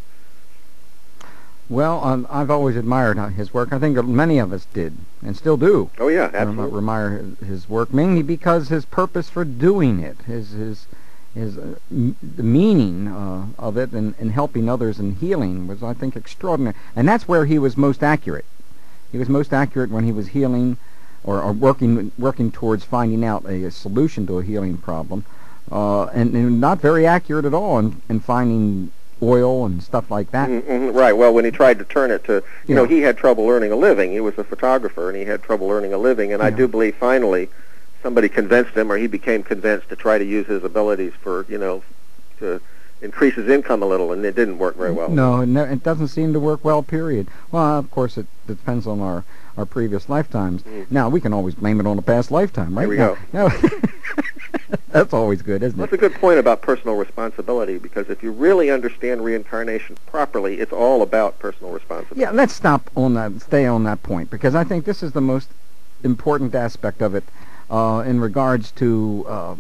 B: Well, I've always admired his work. I think many of us did, and still do.
D: Oh, yeah, absolutely.
B: Admire his work, mainly because his purpose for doing it, the meaning of it and helping others and healing was, I think, extraordinary. And that's where he was most accurate. He was most accurate when he was healing or working towards finding out a solution to a healing problem, and not very accurate at all in finding oil and stuff like that.
D: Right. Well, when he tried to turn it to, he had trouble earning a living. He was a photographer, and he had trouble earning a living. And I do believe finally somebody convinced him, or he became convinced to try to use his abilities for, to increase his income a little, and it didn't work very well.
B: No, it doesn't seem to work well, period. Well, of course, it depends on our previous lifetimes. Now, we can always blame it on a past lifetime, right?
D: There we go.
B: Now, that's always good, isn't it?
D: That's a good point about personal responsibility, because if you really understand reincarnation properly, it's all about personal responsibility.
B: Yeah, let's stay on that point, because I think this is the most important aspect of it in regards to,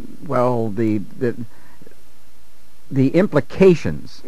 B: the implications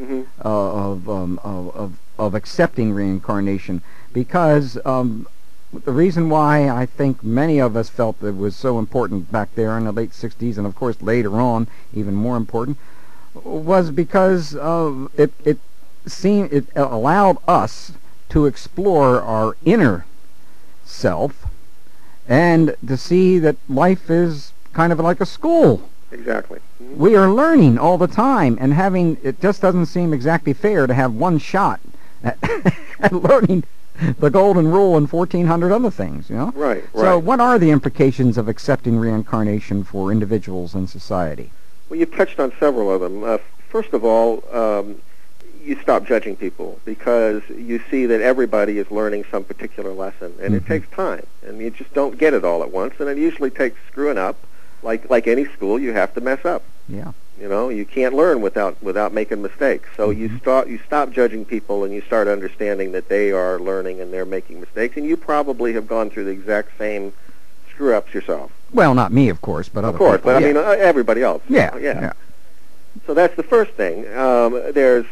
B: of accepting reincarnation, because the reason why I think many of us felt it was so important back there in the late 60s, and of course later on even more important, was because it allowed us to explore our inner self and to see that life is kind of like a school.
D: Exactly.
B: We are learning all the time, and it just doesn't seem exactly fair to have one shot at learning the golden rule and 1,400 other things,
D: Right.
B: So what are the implications of accepting reincarnation for individuals and society?
D: Well, you've touched on several of them. First of all, you stop judging people because you see that everybody is learning some particular lesson, and it takes time, and you just don't get it all at once, and it usually takes screwing up. Like any school, you have to mess up.
B: Yeah.
D: You know, you can't learn without making mistakes. So you stop judging people, and you start understanding that they are learning and they're making mistakes, and you probably have gone through the exact same screw-ups yourself.
B: Well, not me, of course, but other
D: Of course,
B: people.
D: but
B: Yeah.
D: I mean everybody else.
B: Yeah.
D: So that's the first thing. There's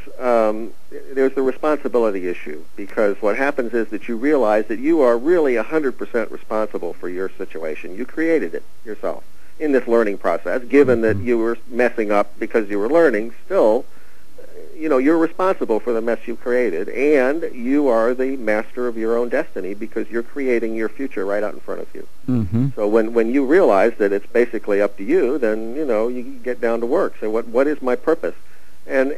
D: the responsibility issue, because what happens is that you realize that you are really 100% responsible for your situation. You created it yourself in this learning process. Given that you were messing up because you were learning, still, you know, you're responsible for the mess you created, and you are the master of your own destiny because you're creating your future right out in front of you. So when you realize that it's basically up to you, then, you know, you get down to work. So what is my purpose? And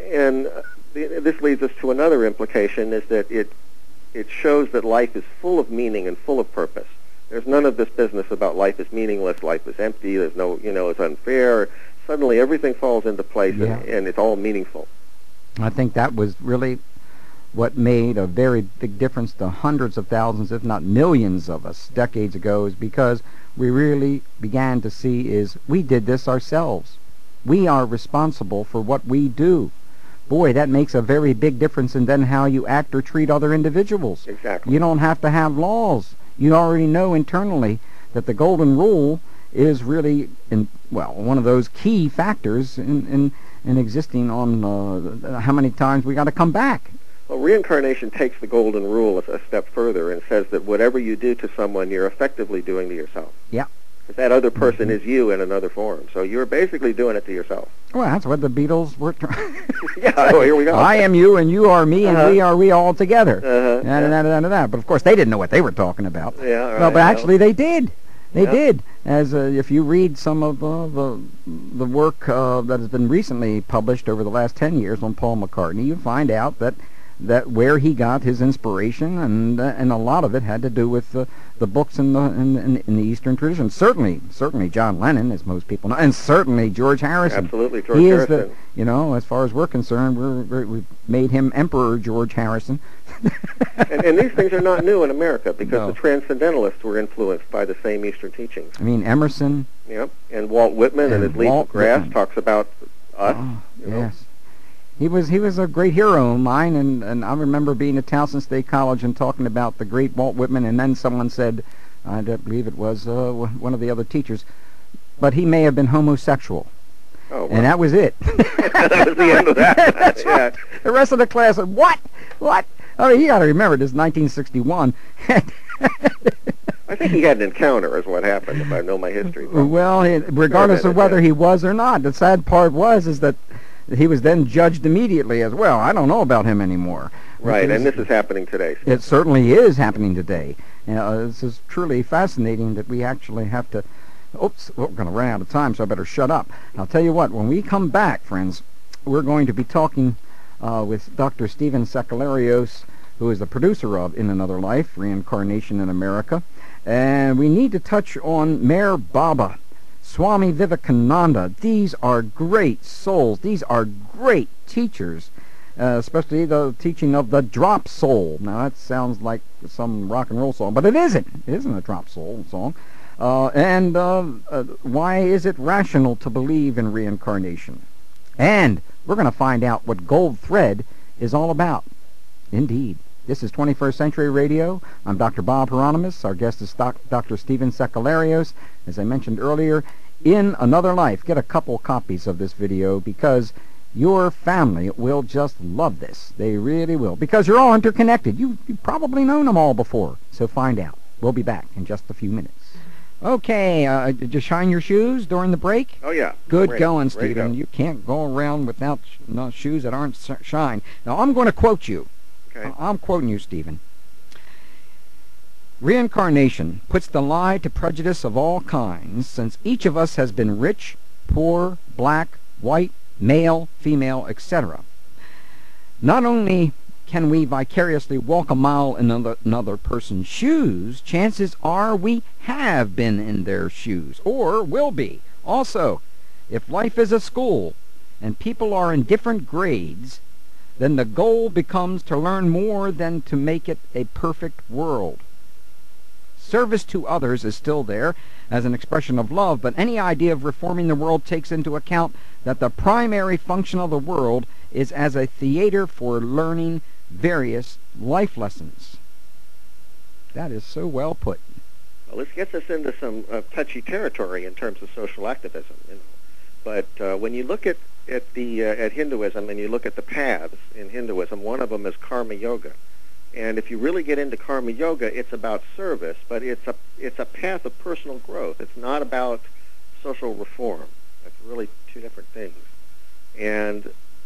D: this leads us to another implication, is that it shows that life is full of meaning and full of purpose. There's none of this business about life is meaningless, life is empty, there's no, you know, it's unfair. Suddenly everything falls into place, and it's all meaningful.
B: I think that was really what made a very big difference to hundreds of thousands, if not millions of us decades ago, is because we really began to see is we did this ourselves. We are responsible for what we do. Boy, that makes a very big difference in then how you act or treat other individuals.
D: Exactly.
B: You don't have to have laws. You already know internally that the golden rule is really, one of those key factors in existing on how many times we got to come back.
D: Well, reincarnation takes the golden rule a step further and says that whatever you do to someone, you're effectively doing to yourself.
B: Yeah.
D: Because that other person is you in another form. So you're basically doing it to yourself.
B: Well, that's what the Beatles were trying.
D: Here we go.
B: I am you, and you are me, and we are we all together. But of course, they didn't know what they were talking about.
D: Yeah, right.
B: No, but actually, they did. They did. As if you read some of the work that has been recently published over the last 10 years on Paul McCartney, you find out that where he got his inspiration, and a lot of it had to do with the books in the Eastern tradition. Certainly John Lennon, as most people know, and certainly George Harrison.
D: Absolutely, George
B: he
D: Harrison.
B: Is as far as we're concerned, we've made him Emperor George Harrison.
D: and these things are not new in America, because the Transcendentalists were influenced by the same Eastern teachings.
B: I mean, Emerson.
D: Yep, and Walt Whitman and his Leaf of Grass talks about us.
B: Yes. He was a great hero of mine, and I remember being at Towson State College and talking about the great Walt Whitman, and then someone said, I don't believe it was one of the other teachers, but he may have been homosexual.
D: Oh, well.
B: And that was it.
D: That was the end of that.
B: That's right. The rest of the class said, what? I mean, you got to remember, this is 1961.
D: I think he had an encounter, is what happened, if I know my history.
B: Well, regardless of whether he was or not, the sad part is that he was then judged immediately as well. I don't know about him anymore.
D: Right, and this is happening today.
B: It certainly is happening today. This is truly fascinating that we actually have to... Oops, we're going to run out of time, so I better shut up. I'll tell you what, when we come back, friends, we're going to be talking with Dr. Stephen Sakellarios, who is the producer of In Another Life, Reincarnation in America. And we need to touch on Meher Baba, Swami Vivekananda. These are great souls. These are great teachers, especially the teaching of the drop soul. Now, that sounds like some rock and roll song, but it isn't. It isn't a drop soul song. Why is it rational to believe in reincarnation? And we're going to find out what gold thread is all about. Indeed. This is 21st Century Radio. I'm Dr. Bob Hieronymus. Our guest is Dr. Stephen Sakellarios. As I mentioned earlier, In Another Life. Get a couple copies of this video because your family will just love this. They really will. Because you're all interconnected. You've probably known them all before. So find out. We'll be back in just a few minutes. Okay, did you shine your shoes during the break?
D: Oh, yeah.
B: Good going, Stephen. You can't go around without shoes that aren't shined. Now, I'm going to quote you.
D: Okay.
B: I'm quoting you, Stephen. Reincarnation puts the lie to prejudice of all kinds, since each of us has been rich, poor, black, white, male, female, etc. Not only can we vicariously walk a mile in another person's shoes, chances are we have been in their shoes, or will be. Also, if life is a school, and people are in different grades, then the goal becomes to learn more than to make it a perfect world. Service to others is still there as an expression of love, but any idea of reforming the world takes into account that the primary function of the world is as a theater for learning various life lessons. That is so well put.
D: Well, this gets us into some touchy territory in terms of social activism, you know. But when you look at Hinduism and you look at the paths in Hinduism, one of them is karma yoga. And if you really get into karma yoga, it's about service, but it's a path of personal growth. It's not about social reform. It's really two different things. And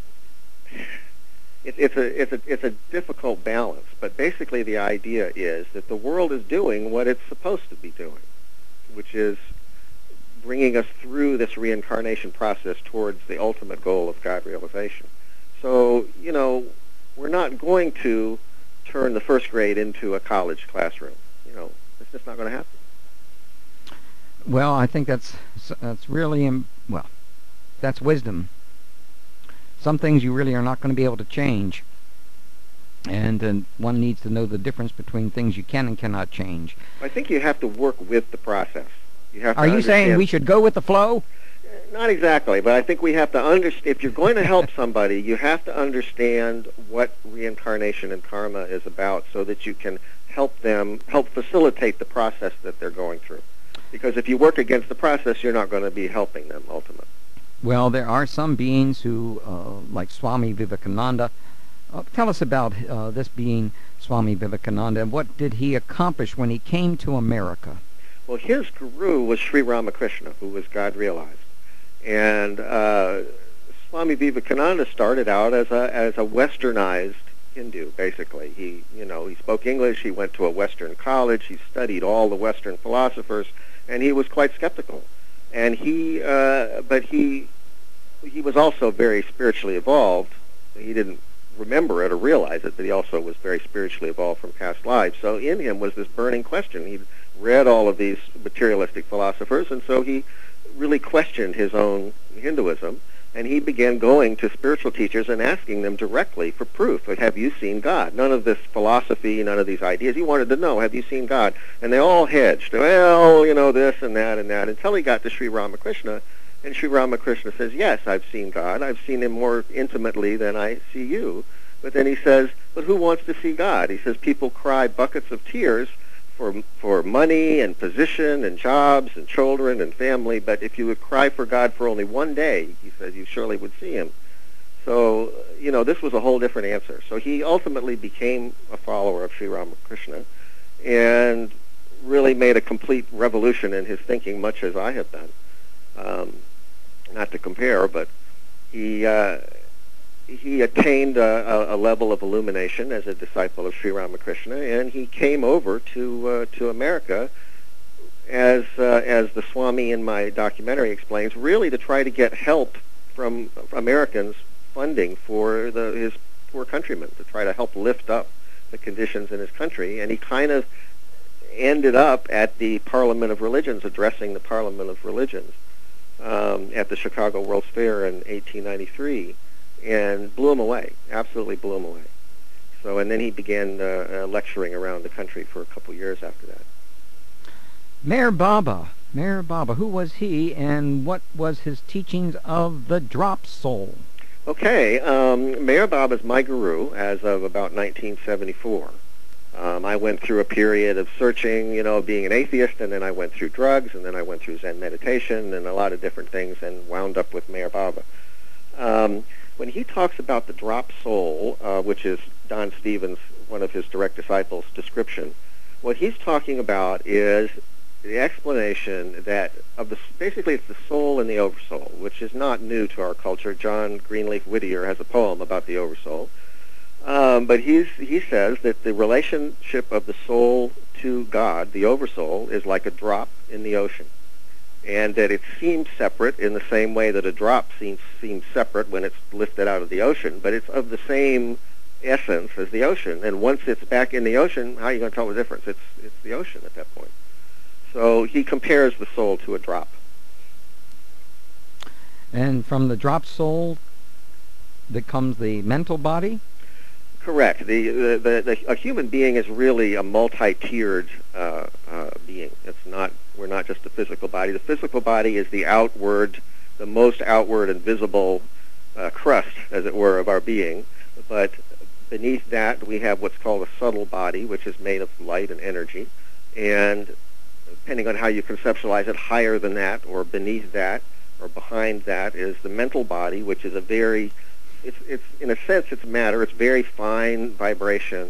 D: it's a difficult balance, but basically the idea is that the world is doing what it's supposed to be doing, which is bringing us through this reincarnation process towards the ultimate goal of God realization. So, you know, we're not going to turn the first grade into a college classroom. You know, it's just not going to happen.
B: Well, I think that's really, that's wisdom. Some things you really are not going to be able to change. And one needs to know the difference between things you can and cannot change.
D: I think you have to work with the process. You have to
B: Are you saying we should go with the flow?
D: Not exactly, but I think we have to understand, if you're going to help somebody, you have to understand what reincarnation and karma is about so that you can help facilitate the process that they're going through. Because if you work against the process, you're not going to be helping them ultimately.
B: Well, there are some beings who, like Swami Vivekananda. Tell us about this being, Swami Vivekananda, and what did he accomplish when he came to America?
D: Well, his guru was Sri Ramakrishna, who was God realized. And Swami Vivekananda started out as a westernized Hindu, basically. He spoke English, he went to a Western college, he studied all the Western philosophers, and he was quite skeptical. And he was also very spiritually evolved. He didn't remember it or realize it, but he also was very spiritually evolved from past lives. So in him was this burning question. He read all of these materialistic philosophers, and so he really questioned his own Hinduism, and he began going to spiritual teachers and asking them directly for proof. Like, have you seen God? None of this philosophy, none of these ideas. He wanted to know, have you seen God? And they all hedged. Well, you know, this and that, until he got to Sri Ramakrishna, and Sri Ramakrishna says, yes, I've seen God. I've seen him more intimately than I see you. But then he says, but who wants to see God? He says, people cry buckets of tears for money and position and jobs and children and family, but if you would cry for God for only one day, he said, you surely would see him. So, you know, this was a whole different answer. So he ultimately became a follower of Sri Ramakrishna and really made a complete revolution in his thinking, much as I have done. Not to compare, but he attained a level of illumination as a disciple of Sri Ramakrishna, and he came over to America, as the Swami in my documentary explains, really to try to get help from Americans funding for his poor countrymen, to try to help lift up the conditions in his country. And he kind of ended up at the Parliament of Religions, addressing the Parliament of Religions at the Chicago World's Fair in 1893. And blew him away, absolutely blew him away. So, and then he began lecturing around the country for a couple years after that.
B: Meher Baba, who was he, and what was his teachings of the drop soul?
D: Okay, Meher Baba is my guru as of about 1974. I went through a period of searching, you know, being an atheist, and then I went through drugs, and then I went through Zen meditation, and a lot of different things, and wound up with Meher Baba. When he talks about the drop soul, which is Don Stevens, one of his direct disciples' description, what he's talking about is the explanation that basically it's the soul and the oversoul, which is not new to our culture. John Greenleaf Whittier has a poem about the oversoul. But he says that the relationship of the soul to God, the oversoul, is like a drop in the ocean. And that it seems separate in the same way that a drop seems separate when it's lifted out of the ocean, but it's of the same essence as the ocean. And once it's back in the ocean, how are you going to tell the difference? It's the ocean at that point. So he compares the soul to a drop.
B: And from the drop soul, becomes the mental body?
D: Correct. A human being is really a multi-tiered being. We're not just a physical body. The physical body is the most outward and visible crust, as it were, of our being. But beneath that, we have what's called a subtle body, which is made of light and energy. And depending on how you conceptualize it, higher than that, or beneath that, or behind that, is the mental body, which is it's in a sense, it's matter. It's very fine vibration,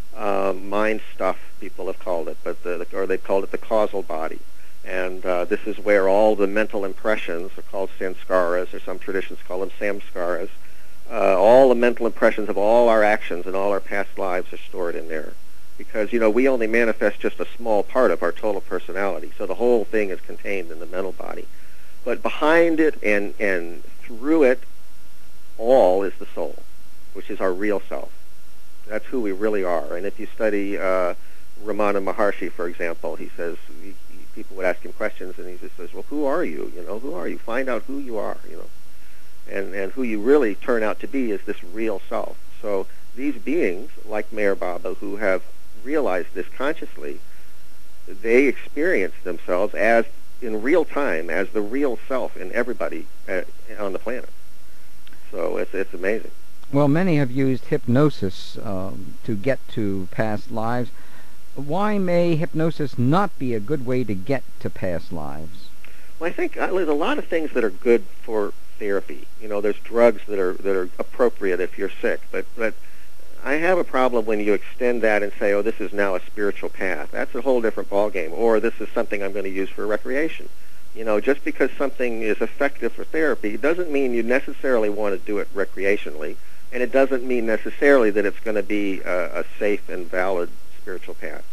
D: mind stuff, people have called it, or they've called it the causal body. And this is where all the mental impressions are called sanskaras, or some traditions call them samskaras. All the mental impressions of all our actions and all our past lives are stored in there. Because, we only manifest just a small part of our total personality. So the whole thing is contained in the mental body. But behind it and through it all is the soul, which is our real self. That's who we really are. And if you study Ramana Maharshi, for example, he says, people would ask him questions, and he just says, well, who are you? Who are you? Find out who you are, And who you really turn out to be is this real self. So these beings, like Meher Baba, who have realized this consciously, they experience themselves as, in real time, as the real self in everybody on the planet. So it's amazing.
B: Well, many have used hypnosis to get to past lives. Why may hypnosis not be a good way to get to past lives?
D: Well, I think there's a lot of things that are good for therapy. There's drugs that are appropriate if you're sick, but I have a problem when you extend that and say, oh, this is now a spiritual path. That's a whole different ballgame. Or this is something I'm going to use for recreation. Just because something is effective for therapy doesn't mean you necessarily want to do it recreationally, and it doesn't mean necessarily that it's going to be a safe and valid spiritual path.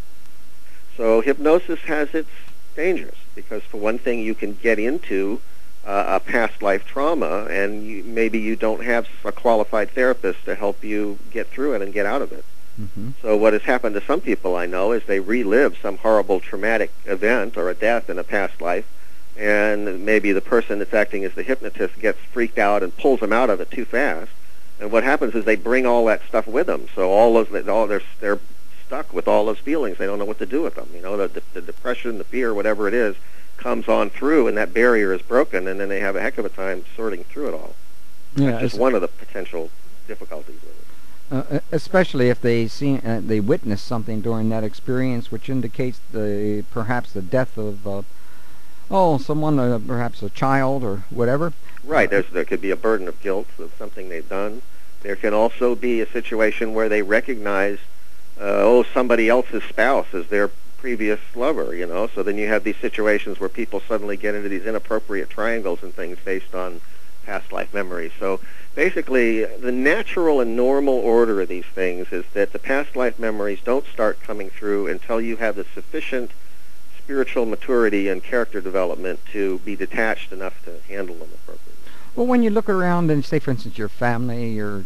D: So hypnosis has its dangers, because for one thing, you can get into a past life trauma, and maybe you don't have a qualified therapist to help you get through it and get out of it.
B: Mm-hmm.
D: So what has happened to some people I know is they relive some horrible traumatic event or a death in a past life, and maybe the person that's acting as the hypnotist gets freaked out and pulls them out of it too fast. And what happens is they bring all that stuff with them. So they're stuck with all those feelings. They don't know what to do with them. The depression, the fear, whatever it is, comes on through, and that barrier is broken, and then they have a heck of a time sorting through it all.
B: Yeah,
D: That's just one of the potential difficulties with it.
B: Especially if they witness something during that experience, which indicates perhaps the death of someone, perhaps a child or whatever.
D: Right. There could be a burden of guilt of something they've done. There can also be a situation where they recognize, somebody else's spouse as their previous lover, So then you have these situations where people suddenly get into these inappropriate triangles and things based on past life memories. So basically, the natural and normal order of these things is that the past life memories don't start coming through until you have the sufficient spiritual maturity and character development to be detached enough to handle them appropriately.
B: Well, when you look around and say, for instance, your family, your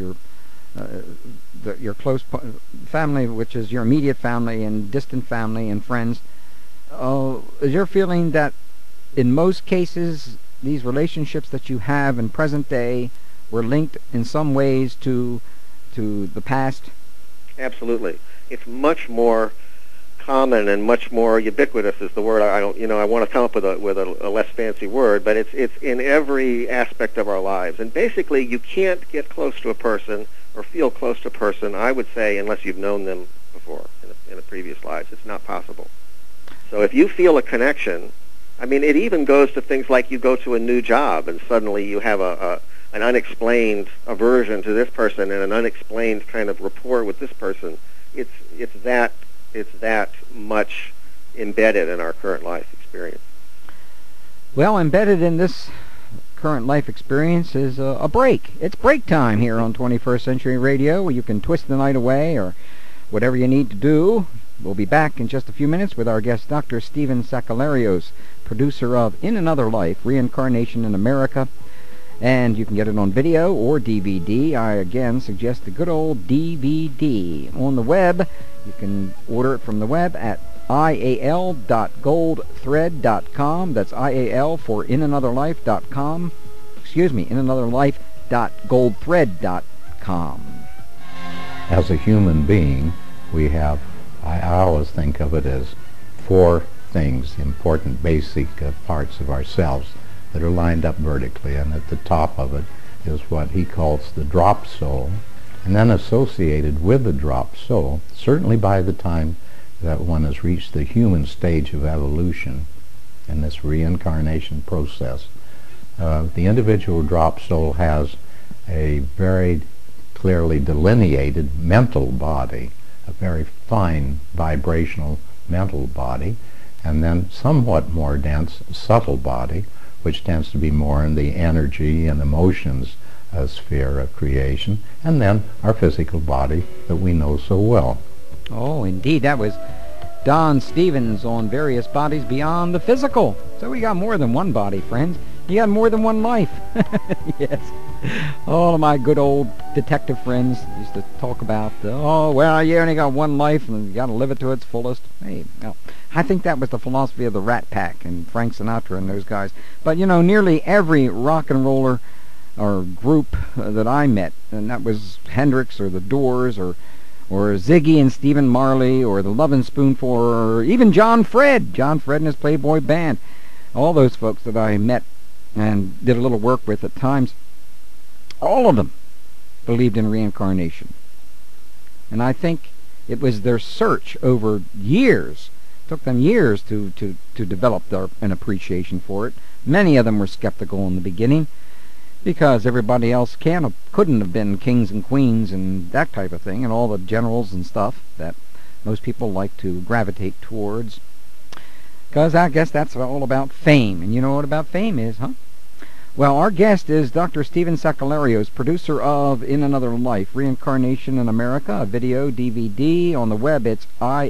B: close family, which is your immediate family and distant family and friends, is your feeling that in most cases these relationships that you have in present day were linked in some ways to the past? Absolutely.
D: It's much more common and much more ubiquitous is the word. I want to come up with a less fancy word, but it's in every aspect of our lives. And basically, you can't get close to a person or feel close to a person, I would say, unless you've known them before in a previous lives. It's not possible. So if you feel a connection, it even goes to things like you go to a new job and suddenly you have an unexplained aversion to this person and an unexplained kind of rapport with this person. It's that much embedded in our current life experience.
B: Well, embedded in this current life experience is a break. It's break time here on 21st Century Radio, where you can twist the night away or whatever you need to do. We'll be back in just a few minutes with our guest, Dr. Stephen Sakellarios, producer of In Another Life, Reincarnation in America. And you can get it on video or DVD. I again suggest the good old DVD. On the web, you can order it from the web at ial.goldthread.com. That's IAL for inanotherlife.com. Inanotherlife.com. www.goldthread.com.
I: As a human being, we have, I always think of it as 4 things, important basic parts of ourselves that are lined up vertically, and at the top of it is what he calls the drop soul. And then associated with the drop soul, certainly by the time that one has reached the human stage of evolution in this reincarnation process, the individual drop soul has a very clearly delineated mental body, a very fine vibrational mental body, and then somewhat more dense subtle body, which tends to be more in the energy and emotions sphere of creation, and then our physical body that we know so well.
B: Oh, indeed. That was Don Stevens on various bodies beyond the physical. So we got more than one body, friends. You got more than one life. Yes. All of my good old detective friends used to talk about, oh, well, you only got one life and you got to live it to its fullest. Hey, no. I think that was the philosophy of the Rat Pack and Frank Sinatra and those guys. But, you know, nearly every rock and roller or group that I met, and that was Hendrix or the Doors or Ziggy and Stephen Marley or the Lovin' Spoonful or even John Fred and his Playboy Band. All those folks that I met and did a little work with at times, all of them believed in reincarnation. And I think it was their search over years. It took them years to develop an appreciation for it. Many of them were skeptical in the beginning because everybody else couldn't have been kings and queens and that type of thing, and all the generals and stuff that most people like to gravitate towards. Because I guess that's all about fame. And you know what about fame is, huh? Well, our guest is Dr. Stephen Sakellarios, producer of In Another Life, Reincarnation in America, a video, DVD. On the web, it's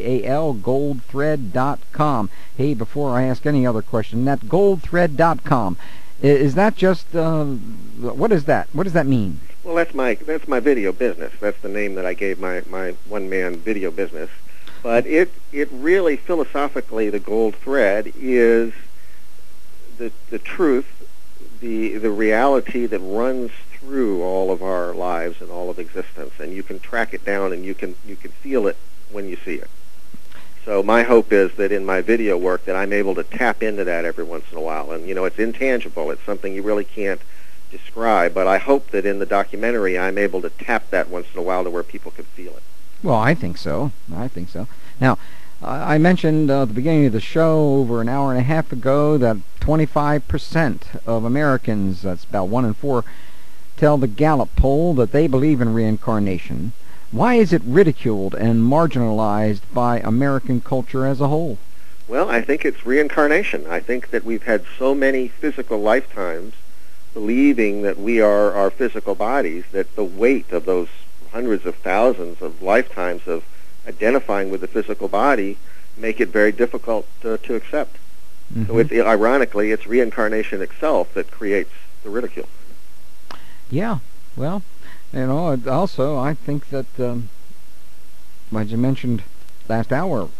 B: ialgoldthread.com. Hey, before I ask any other question, that goldthread.com, is that just, what is that? What does that mean?
D: Well, that's my video business. That's the name that I gave my one-man video business. But it really, philosophically, the gold thread is the truth, the reality that runs through all of our lives and all of existence, and you can track it down and you can feel it when you see it. So my hope is that in my video work that I'm able to tap into that every once in a while. And, you know, it's intangible. It's something you really can't describe. But I hope that in the documentary I'm able to tap that once in a while to where people can feel it.
B: Well, I think so. Now, I mentioned at the beginning of the show over an hour and a half ago that 25% of Americans, that's about 1 in 4, tell the Gallup poll that they believe in reincarnation. Why is it ridiculed and marginalized by American culture as a whole?
D: Well, I think it's reincarnation. I think that we've had so many physical lifetimes believing that we are our physical bodies that the weight of those hundreds of thousands of lifetimes of identifying with the physical body make it very difficult to accept. Mm-hmm. So ironically, it's reincarnation itself that creates the ridicule.
B: Yeah, well, you know, also I think that, as you mentioned last hour,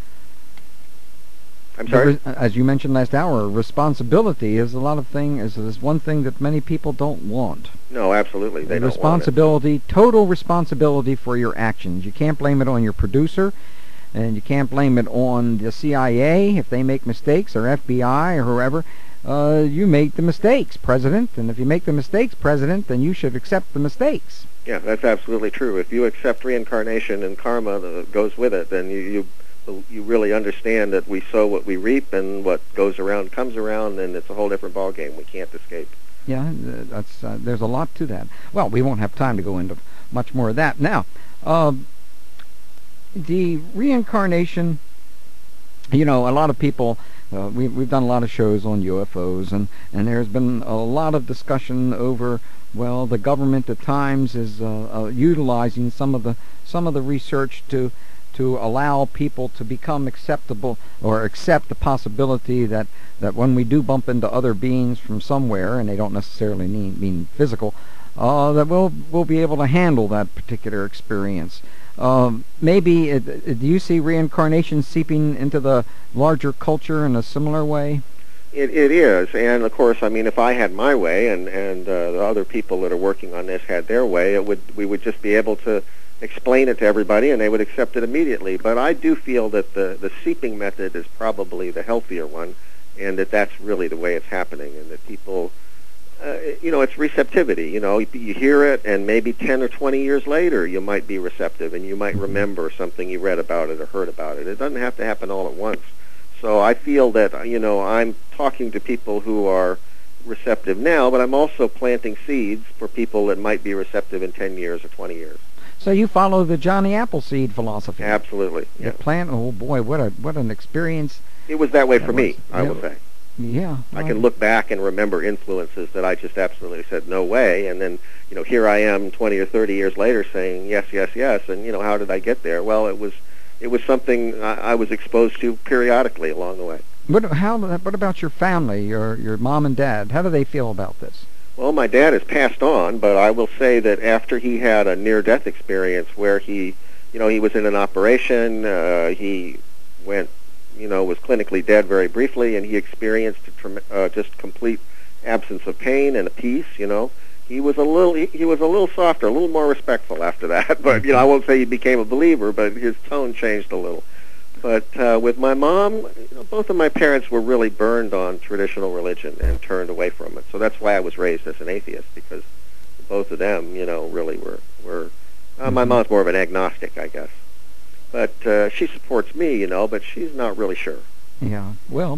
D: I'm sorry?
B: As you mentioned last hour, responsibility is is one thing that many people don't want.
D: No, absolutely. They don't
B: responsibility, want it. Total responsibility for your actions. You can't blame it on your producer, and you can't blame it on the CIA if they make mistakes, or FBI, or whoever. You make the mistakes, President, and if you make the mistakes, President, then you should accept the mistakes.
D: Yeah, that's absolutely true. If you accept reincarnation and karma that goes with it, then you really understand that we sow what we reap, and what goes around comes around, and it's a whole different ballgame. We can't escape.
B: Yeah, there's a lot to that. Well, we won't have time to go into much more of that. Now, the reincarnation, you know, a lot of people, we've done a lot of shows on UFOs, and there's been a lot of discussion over, well, the government at times is utilizing some of the research to allow people to become acceptable or accept the possibility that when we do bump into other beings from somewhere, and they don't necessarily mean physical, that we'll be able to handle that particular experience. Maybe, do you see reincarnation seeping into the larger culture in a similar way?
D: It is, and of course, I mean, if I had my way, and the other people that are working on this had their way, we would just be able to explain it to everybody, and they would accept it immediately. But I do feel that the seeping method is probably the healthier one, and that's really the way it's happening, and that people, it's receptivity. You hear it, and maybe 10 or 20 years later, you might be receptive, and you might remember something you read about it or heard about it. It doesn't have to happen all at once. So I feel that, I'm talking to people who are receptive now, but I'm also planting seeds for people that might be receptive in 10 years or 20 years.
B: So you follow the Johnny Appleseed philosophy.
D: Absolutely.
B: The plant, oh boy, what an experience.
D: It was that way for me, I will say.
B: Yeah.
D: I can look back and remember influences that I just absolutely said, no way, and then, here I am 20 or 30 years later saying, yes, yes, yes, and, how did I get there? Well, it was something I was exposed to periodically along the way.
B: What about your family, your mom and dad? How do they feel about this?
D: Well, my dad has passed on, but I will say that after he had a near-death experience where he was in an operation, he went, was clinically dead very briefly, and he experienced just complete absence of pain and a peace, He was a little softer, a little more respectful after that. But I won't say he became a believer, but his tone changed a little. But with my mom, both of my parents were really burned on traditional religion and turned away from it. So that's why I was raised as an atheist, because both of them, really were. My mom's more of an agnostic, I guess. But she supports me, but she's not really sure.
B: Yeah. Well,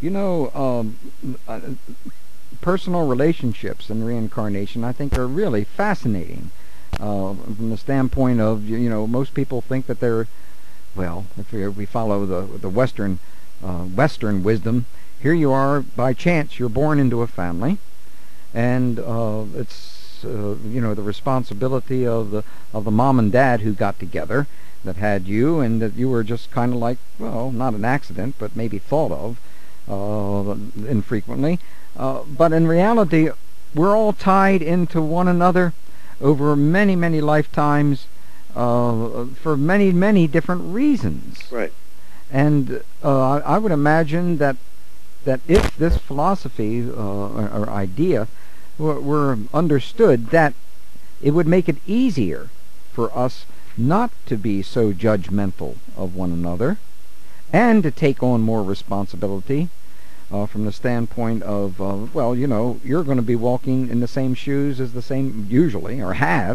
B: personal relationships and reincarnation, I think, are really fascinating from the standpoint of, most people think that they're, well, if we follow the Western wisdom, here you are, by chance, you're born into a family, and it's, the responsibility of the mom and dad who got together, that had you, and that you were just kind of like, well, not an accident, but maybe thought of infrequently. But in reality, we're all tied into one another over many, many lifetimes for many, many different reasons.
D: Right.
B: And I would imagine that if this philosophy or idea were understood, that it would make it easier for us not to be so judgmental of one another, and to take on more responsibility from the standpoint of, you're going to be walking in the same shoes as the same, usually, or have,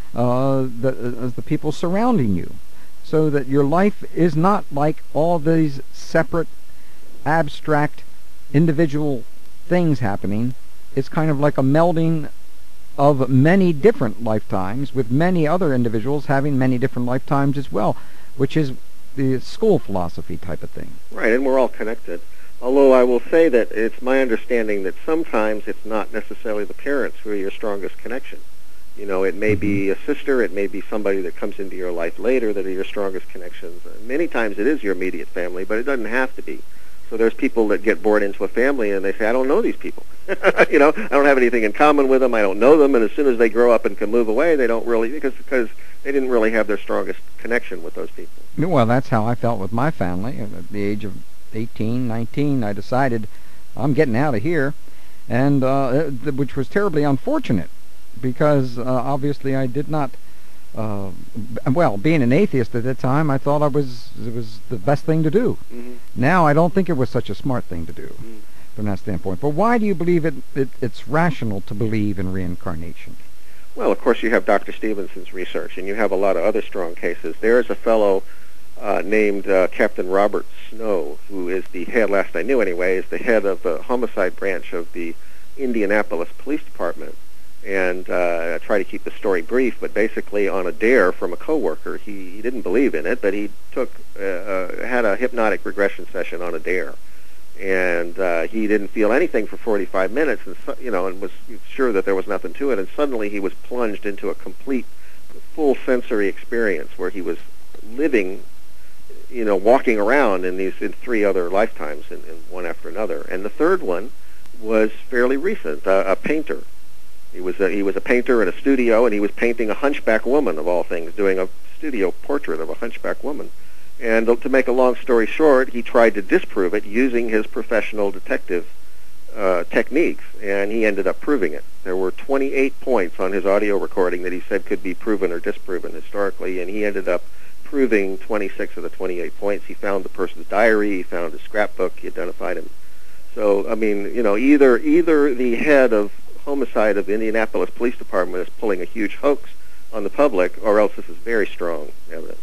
B: as the people surrounding you. So that your life is not like all these separate, abstract, individual things happening. It's kind of like a melding of many different lifetimes, with many other individuals having many different lifetimes as well, which is the school philosophy type of thing.
D: Right, and we're all connected. Although I will say that it's my understanding that sometimes it's not necessarily the parents who are your strongest connection. It may be a sister, it may be somebody that comes into your life later that are your strongest connections. Many times it is your immediate family, but it doesn't have to be. So there's people that get born into a family and they say, I don't know these people. I don't have anything in common with them, I don't know them, and as soon as they grow up and can move away, they don't really, because they didn't really have their strongest connection with those people.
B: Well, that's how I felt with my family. At the age of 18, 19, I decided I'm getting out of here, and which was terribly unfortunate, because obviously I did not, being an atheist at that time, I thought it was the best thing to do.
D: Mm-hmm.
B: Now I don't think it was such a smart thing to do.
D: Mm-hmm.
B: From that standpoint. But why do you believe it's rational to believe in reincarnation?
D: Well, of course, you have Dr. Stevenson's research, and you have a lot of other strong cases. There's a fellow named Captain Robert Snow, who is the head, last I knew anyway, is the head of the homicide branch of the Indianapolis Police Department. And I try to keep the story brief, but basically on a dare from a coworker, he didn't believe in it, but he had a hypnotic regression session on a dare. And he didn't feel anything for 45 minutes, and was sure that there was nothing to it. And suddenly he was plunged into a complete, full sensory experience where he was living, walking around in three other lifetimes, in one after another. And the third one was fairly recent. A painter. He was a painter in a studio, and he was painting a hunchback woman, of all things, doing a studio portrait of a hunchback woman. And to make a long story short, he tried to disprove it using his professional detective techniques, and he ended up proving it. There were 28 points on his audio recording that he said could be proven or disproven historically, and he ended up proving 26 of the 28 points. He found the person's diary, he found his scrapbook, he identified him. So, I mean, you know, either the head of homicide of the Indianapolis Police Department is pulling a huge hoax on the public, or else this is very strong evidence.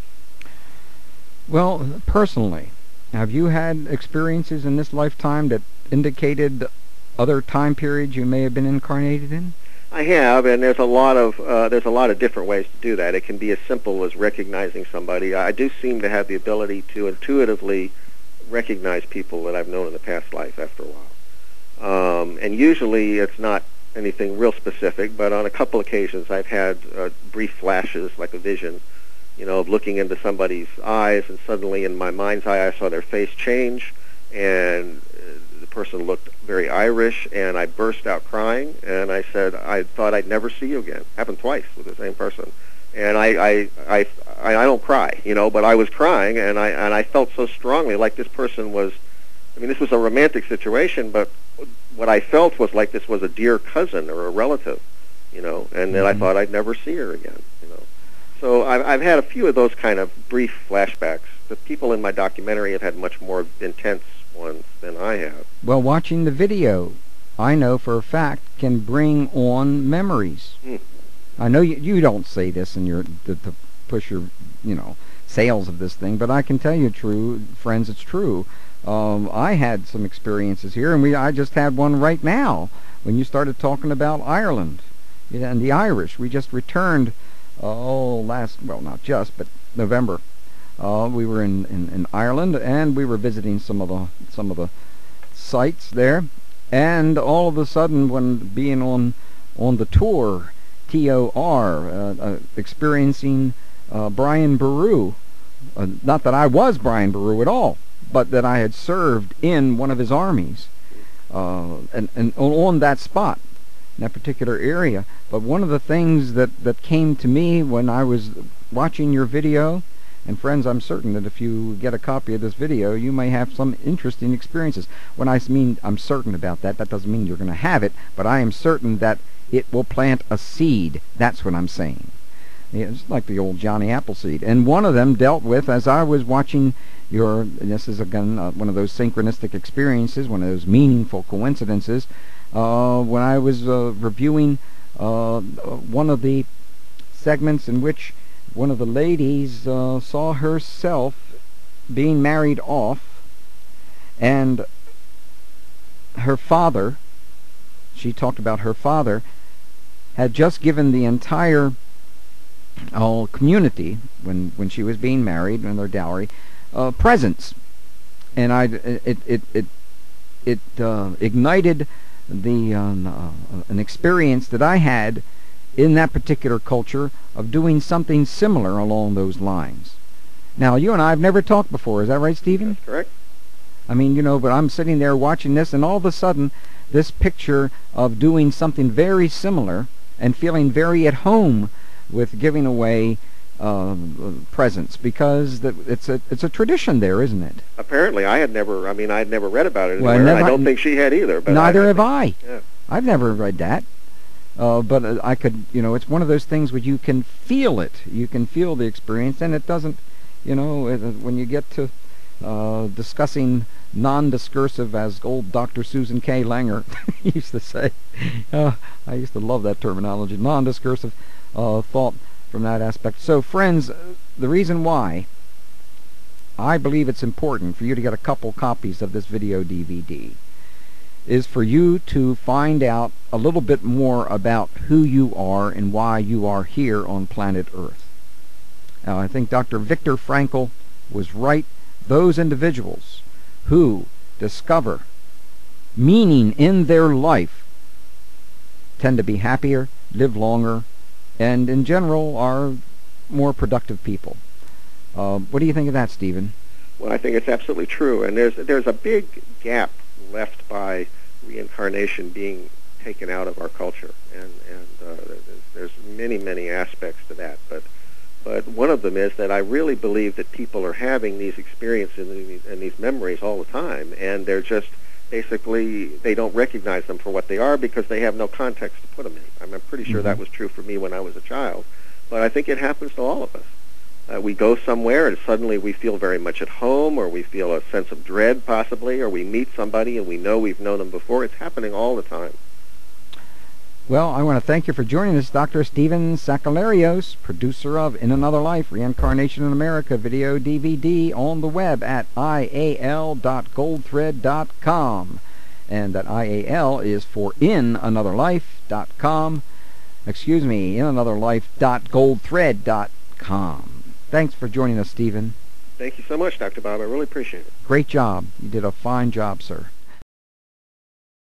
B: Well, personally, have you had experiences in this lifetime that indicated other time periods you may have been incarnated in?
D: I have, and there's a lot of different ways to do that. It can be as simple as recognizing somebody. I do seem to have the ability to intuitively recognize people that I've known in the past life after a while. And usually it's not anything real specific, but on a couple occasions I've had brief flashes, like a vision, you know, of looking into somebody's eyes, and suddenly in my mind's eye I saw their face change, and the person looked very Irish, and I burst out crying, and I said, I thought I'd never see you again. Happened twice with the same person. And I don't cry, you know, but I was crying, and I felt so strongly like this person was, I mean, this was a romantic situation, but what I felt was like this was a dear cousin or a relative, you know, and then I thought I'd never see her again, you know. So I've had a few of those kind of brief flashbacks. The people in my documentary have had much more intense ones than I have.
B: Well, watching the video, I know for a fact, can bring on memories. I know you don't say this in your to push your, you know, sales of this thing, but I can tell you, friends, it's true. I had some experiences here, and I just had one right now when you started talking about Ireland and the Irish. We just returned, not just, but November. We were in Ireland, and we were visiting some of the sites there, and all of a sudden, when being on the tour, TOR, experiencing Brian Boru, not that I was Brian Boru at all, but that I had served in one of his armies, and on that spot, in that particular area. But one of the things that came to me when I was watching your video, and friends, I'm certain that if you get a copy of this video, you may have some interesting experiences. When I mean I'm certain about that, that doesn't mean you're going to have it, but I am certain that it will plant a seed. That's what I'm saying. It's like the old Johnny Appleseed. And one of them dealt with, as I was watching this is again one of those synchronistic experiences, one of those meaningful coincidences, when I was reviewing one of the segments in which one of the ladies saw herself being married off, and her father, she talked about her father, had just given the entire community, when she was being married and their dowry, presents, and it ignited an experience that I had in that particular culture of doing something similar along those lines. Now, you and I have never talked before. Is that right, Stephen?
D: That's correct.
B: I mean, you know, but I'm sitting there watching this, and all of a sudden, this picture of doing something very similar and feeling very at home with giving away presents, because it's a tradition there, isn't it?
D: Apparently, I'd never read about it anywhere. Well, I don't think she had either. But
B: neither have I.
D: Yeah.
B: I've never read that. But I could, you know, it's one of those things where you can feel it. You can feel the experience, and it doesn't, you know, when you get to discussing non-discursive, as old Dr. Susan K. Langer used to say. I used to love that terminology, non-discursive thought from that aspect. So, friends, the reason why I believe it's important for you to get a couple copies of this video DVD is for you to find out a little bit more about who you are and why you are here on planet Earth. Now, I think Dr. Viktor Frankl was right. Those individuals who discover meaning in their life tend to be happier, live longer, and in general are more productive people. What do you think of that, Stephen?
D: Well, I think it's absolutely true, and there's a big gap left by reincarnation being taken out of our culture, and there's many aspects to that, but one of them is that I really believe that people are having these experiences and these memories all the time, and they're basically they don't recognize them for what they are because they have no context to put them in. I'm pretty sure that was true for me when I was a child, but I think it happens to all of us. We go somewhere and suddenly we feel very much at home, or we feel a sense of dread possibly, or we meet somebody and we know we've known them before. It's happening all the time.
B: Well, I want to thank you for joining us, Dr. Stephen Sakellarios, producer of In Another Life, Reincarnation in America, video DVD on the web at ial.goldthread.com. And that IAL is for inanotherlife.com. Excuse me, inanotherlife.goldthread.com. Thanks for joining us, Stephen.
D: Thank you so much, Dr. Bob. I really appreciate it.
B: Great job. You did a fine job, sir.